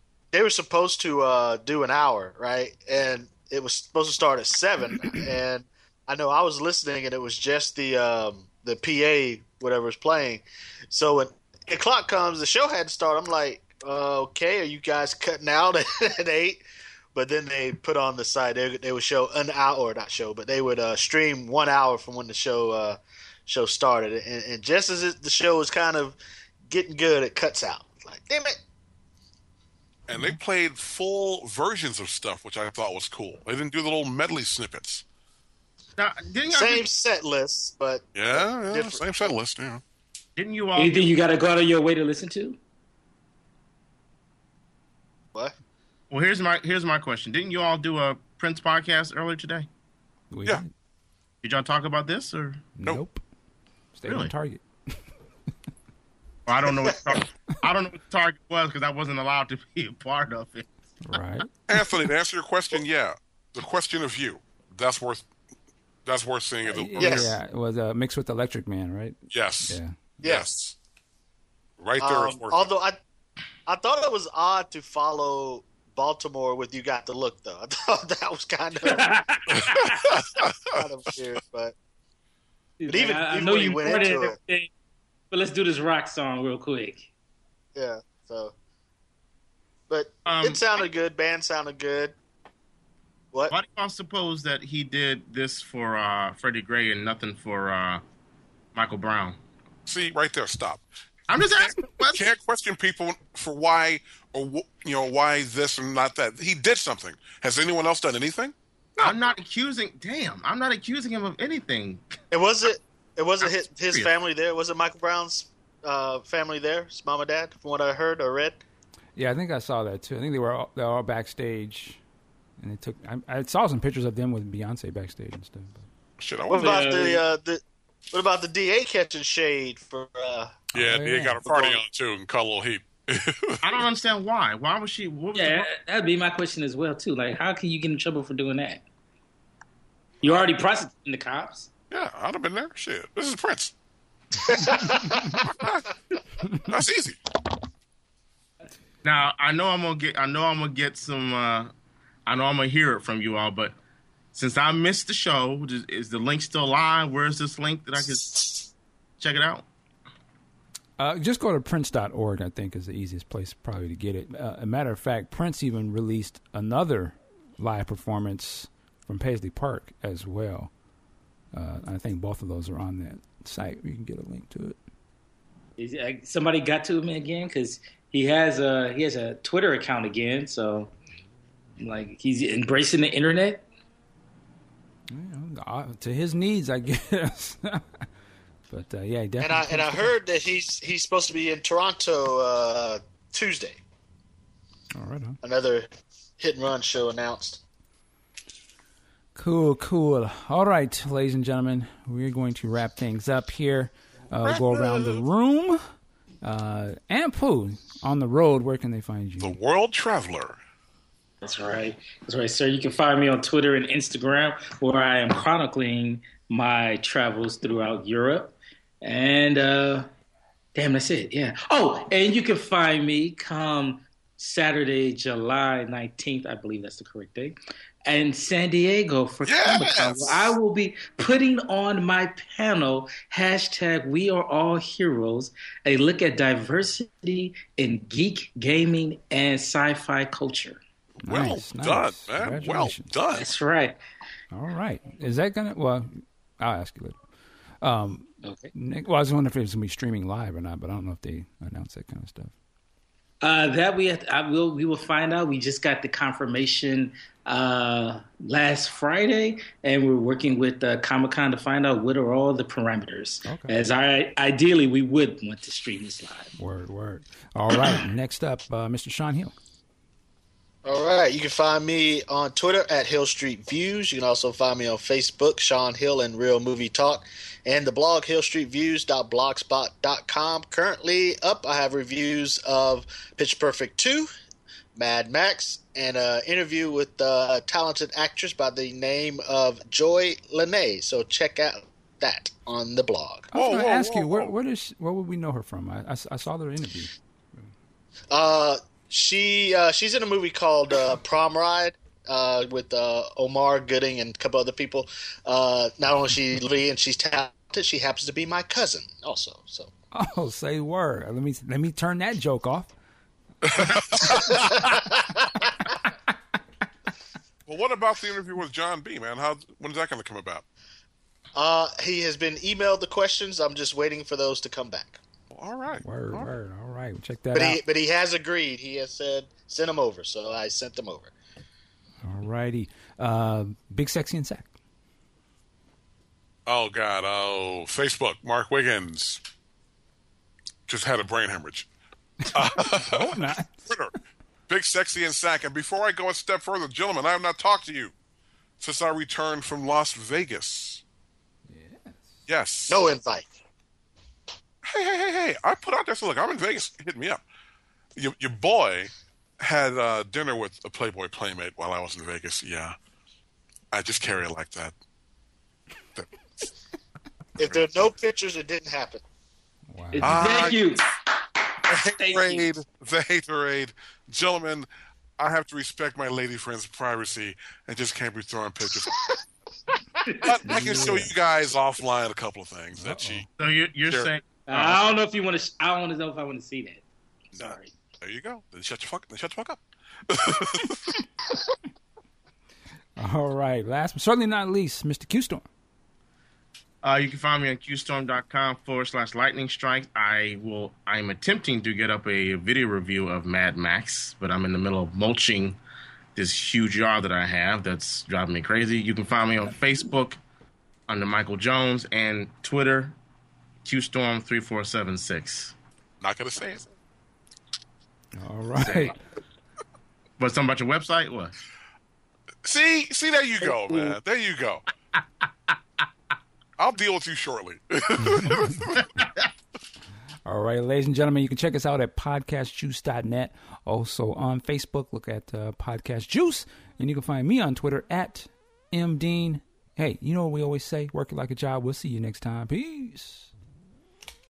S4: to do an hour, right? And it was supposed to start at 7. And I know I was listening, and it was just the PA, whatever was playing. So when the clock comes, the show had to start. I'm like, okay, are you guys cutting out at 8? But then they put on the site. They would show an hour, or not show, but they would stream 1 hour from when the show started. And just as the show was kind of getting good, it cuts out. Like, damn it.
S3: And they played full versions of stuff, which I thought was cool. They didn't do the little medley snippets.
S5: Now,
S4: Same set list, but
S3: Yeah,
S4: different.
S3: same set list, yeah.
S5: Didn't you all?
S6: Anything you got to go out of your way to listen to?
S4: What?
S5: Well, here's my question. Didn't you all do a Prince podcast earlier today?
S3: Yeah.
S5: Did y'all talk about this or?
S2: Nope. Stay
S5: Really?
S2: on target.
S5: Well, I don't know what the target was because I wasn't allowed to be a part of it.
S2: Right.
S3: Anthony, to answer your question, yeah. The question of you. That's worth seeing.
S4: Yes.
S2: Yeah, it was mixed with Electric Man, right?
S3: Yes.
S2: Yeah.
S3: Yes. Right there is worth it.
S4: Although I thought it was odd to follow Baltimore with "You Got the Look," though. I thought that was kind of weird, but even
S6: I
S4: even
S6: know
S4: when he
S6: you
S4: went
S6: wanted
S4: into it,
S6: everything, but let's do this rock song real quick.
S4: yeah. So, but it sounded good. Band sounded good. What?
S5: Why do y'all suppose that he did this for Freddie Gray and nothing for Michael Brown?
S3: See, right there, stop.
S5: I'm just asking.
S3: Can't question people for why, or why this and not that. He did something. Has anyone else done anything?
S5: I'm not accusing. Damn, I'm not accusing him of anything.
S4: It wasn't his family there. Was it Michael Brown's family there? His mom and dad, from what I heard or read.
S2: Yeah, I think I saw that too. I think they're all backstage, and they took. I saw some pictures of them with Beyonce backstage and stuff. But.
S3: Shit, I
S4: What
S3: was
S4: about the DA catching shade for?
S3: Yeah, they got a party on too and caught a little heat.
S5: I don't understand why. Why was she? What was
S6: Yeah, that'd be my question as well too. Like, how can you get in trouble for doing that? You're already prosecuting the cops.
S3: Yeah, I'd have been there. Shit, this is Prince. That's easy.
S5: Now I know I'm gonna get some. I know I'm gonna hear it from you all, but since I missed the show, is the link still live? Where's this link that I can check it out?
S2: Just go to Prince.org, I think, is the easiest place probably to get it. A matter of fact, Prince even released another live performance from Paisley Park as well. I think both of those are on that site. You can get a link to it.
S6: Somebody got to him again because he has a Twitter account again. So, like, he's embracing the internet.
S2: To his needs, I guess. But yeah, definitely.
S4: And I heard that he's supposed to be in Toronto Tuesday.
S2: All right, huh?
S4: Another hit and run show announced.
S2: Cool. All right, ladies and gentlemen, we're going to wrap things up here. Go around the room. Ampu, on the road, where can they find you?
S3: The World Traveler.
S6: That's right, sir. You can find me on Twitter and Instagram, where I am chronicling my travels throughout Europe. And damn, that's it. Yeah. Oh, and you can find me come Saturday, July 19th. I believe that's the correct date. And San Diego for Comic-Con. I will be putting on my panel, #We Are All Heroes, a look at diversity in geek, gaming, and sci-fi culture.
S3: Well done, man. Well done.
S6: That's right.
S2: All right. Is that going to... Well, I'll ask you later.
S6: Okay.
S2: Nick, well, I was wondering if it was going to be streaming live or not, but I don't know if they announced that kind of stuff.
S6: That we will find out. We just got the confirmation last Friday, and we're working with Comic-Con to find out what are all the parameters.
S2: Okay.
S6: As ideally, we would want to stream this live.
S2: Word. All right. Next up, Mr. Sean Hill.
S4: All right, you can find me on Twitter at Hill Street Views. You can also find me on Facebook, Sean Hill and Real Movie Talk, and the blog hillstreetviews.blogspot.com. Currently up, I have reviews of Pitch Perfect 2, Mad Max, and an interview with a talented actress by the name of Joy Lene. So check out that on the blog.
S2: I was going to ask you, where would we know her from? I saw their interview.
S4: She's in a movie called Prom Ride with Omar Gooding and a couple other people. Not only is she Lee and she's talented, she happens to be my cousin also. So.
S2: Oh, say word. Let me turn that joke off.
S3: Well, what about the interview with John B., man? When is that going to come about?
S4: He has been emailed the questions. I'm just waiting for those to come back.
S3: All right.
S2: Word. All right. We'll check that out.
S4: But he has agreed. He has said, send them over. So I sent them over.
S2: All righty. Big Sexy and Sack.
S3: Oh, God. Oh, Facebook. Mark Wiggins. Just had a brain hemorrhage.
S2: Oh, not.
S3: Twitter. Big Sexy and Sack. And before I go a step further, gentlemen, I have not talked to you since I returned from Las Vegas. Yes.
S4: No invite.
S3: Hey. I put out there, so look, I'm in Vegas. Hit me up. Your boy had dinner with a Playboy Playmate while I was in Vegas. Yeah. I just carry it like that.
S4: If there are no pictures, it didn't happen.
S2: Wow.
S6: Thank you.
S3: The haterade. Gentlemen, I have to respect my lady friend's privacy and just can't be throwing pictures. But I can show you guys offline a couple of things that she...
S5: So you're
S3: Sure.
S5: saying...
S6: I don't know if you want to. I don't want to know if I want to see that. Sorry.
S3: There you go. Then shut the fuck up.
S2: All right. Last but certainly not least, Mr. Q-Storm.
S5: You can find me on qstorm.com/lightning strike. I'm attempting to get up a video review of Mad Max, but I'm in the middle of mulching this huge yard that I have that's driving me crazy. You can find me on Facebook under Michael Jones and Twitter, qstorm3476.
S3: Not going to say it.
S2: All right.
S5: But something about your website? What?
S3: See, there you go, man. There you go. I'll deal with you shortly.
S2: All right, ladies and gentlemen, you can check us out at podcastjuice.net. Also on Facebook, look at Podcast Juice. And you can find me on Twitter at mdean. Hey, you know what we always say? Work it like a job. We'll see you next time. Peace.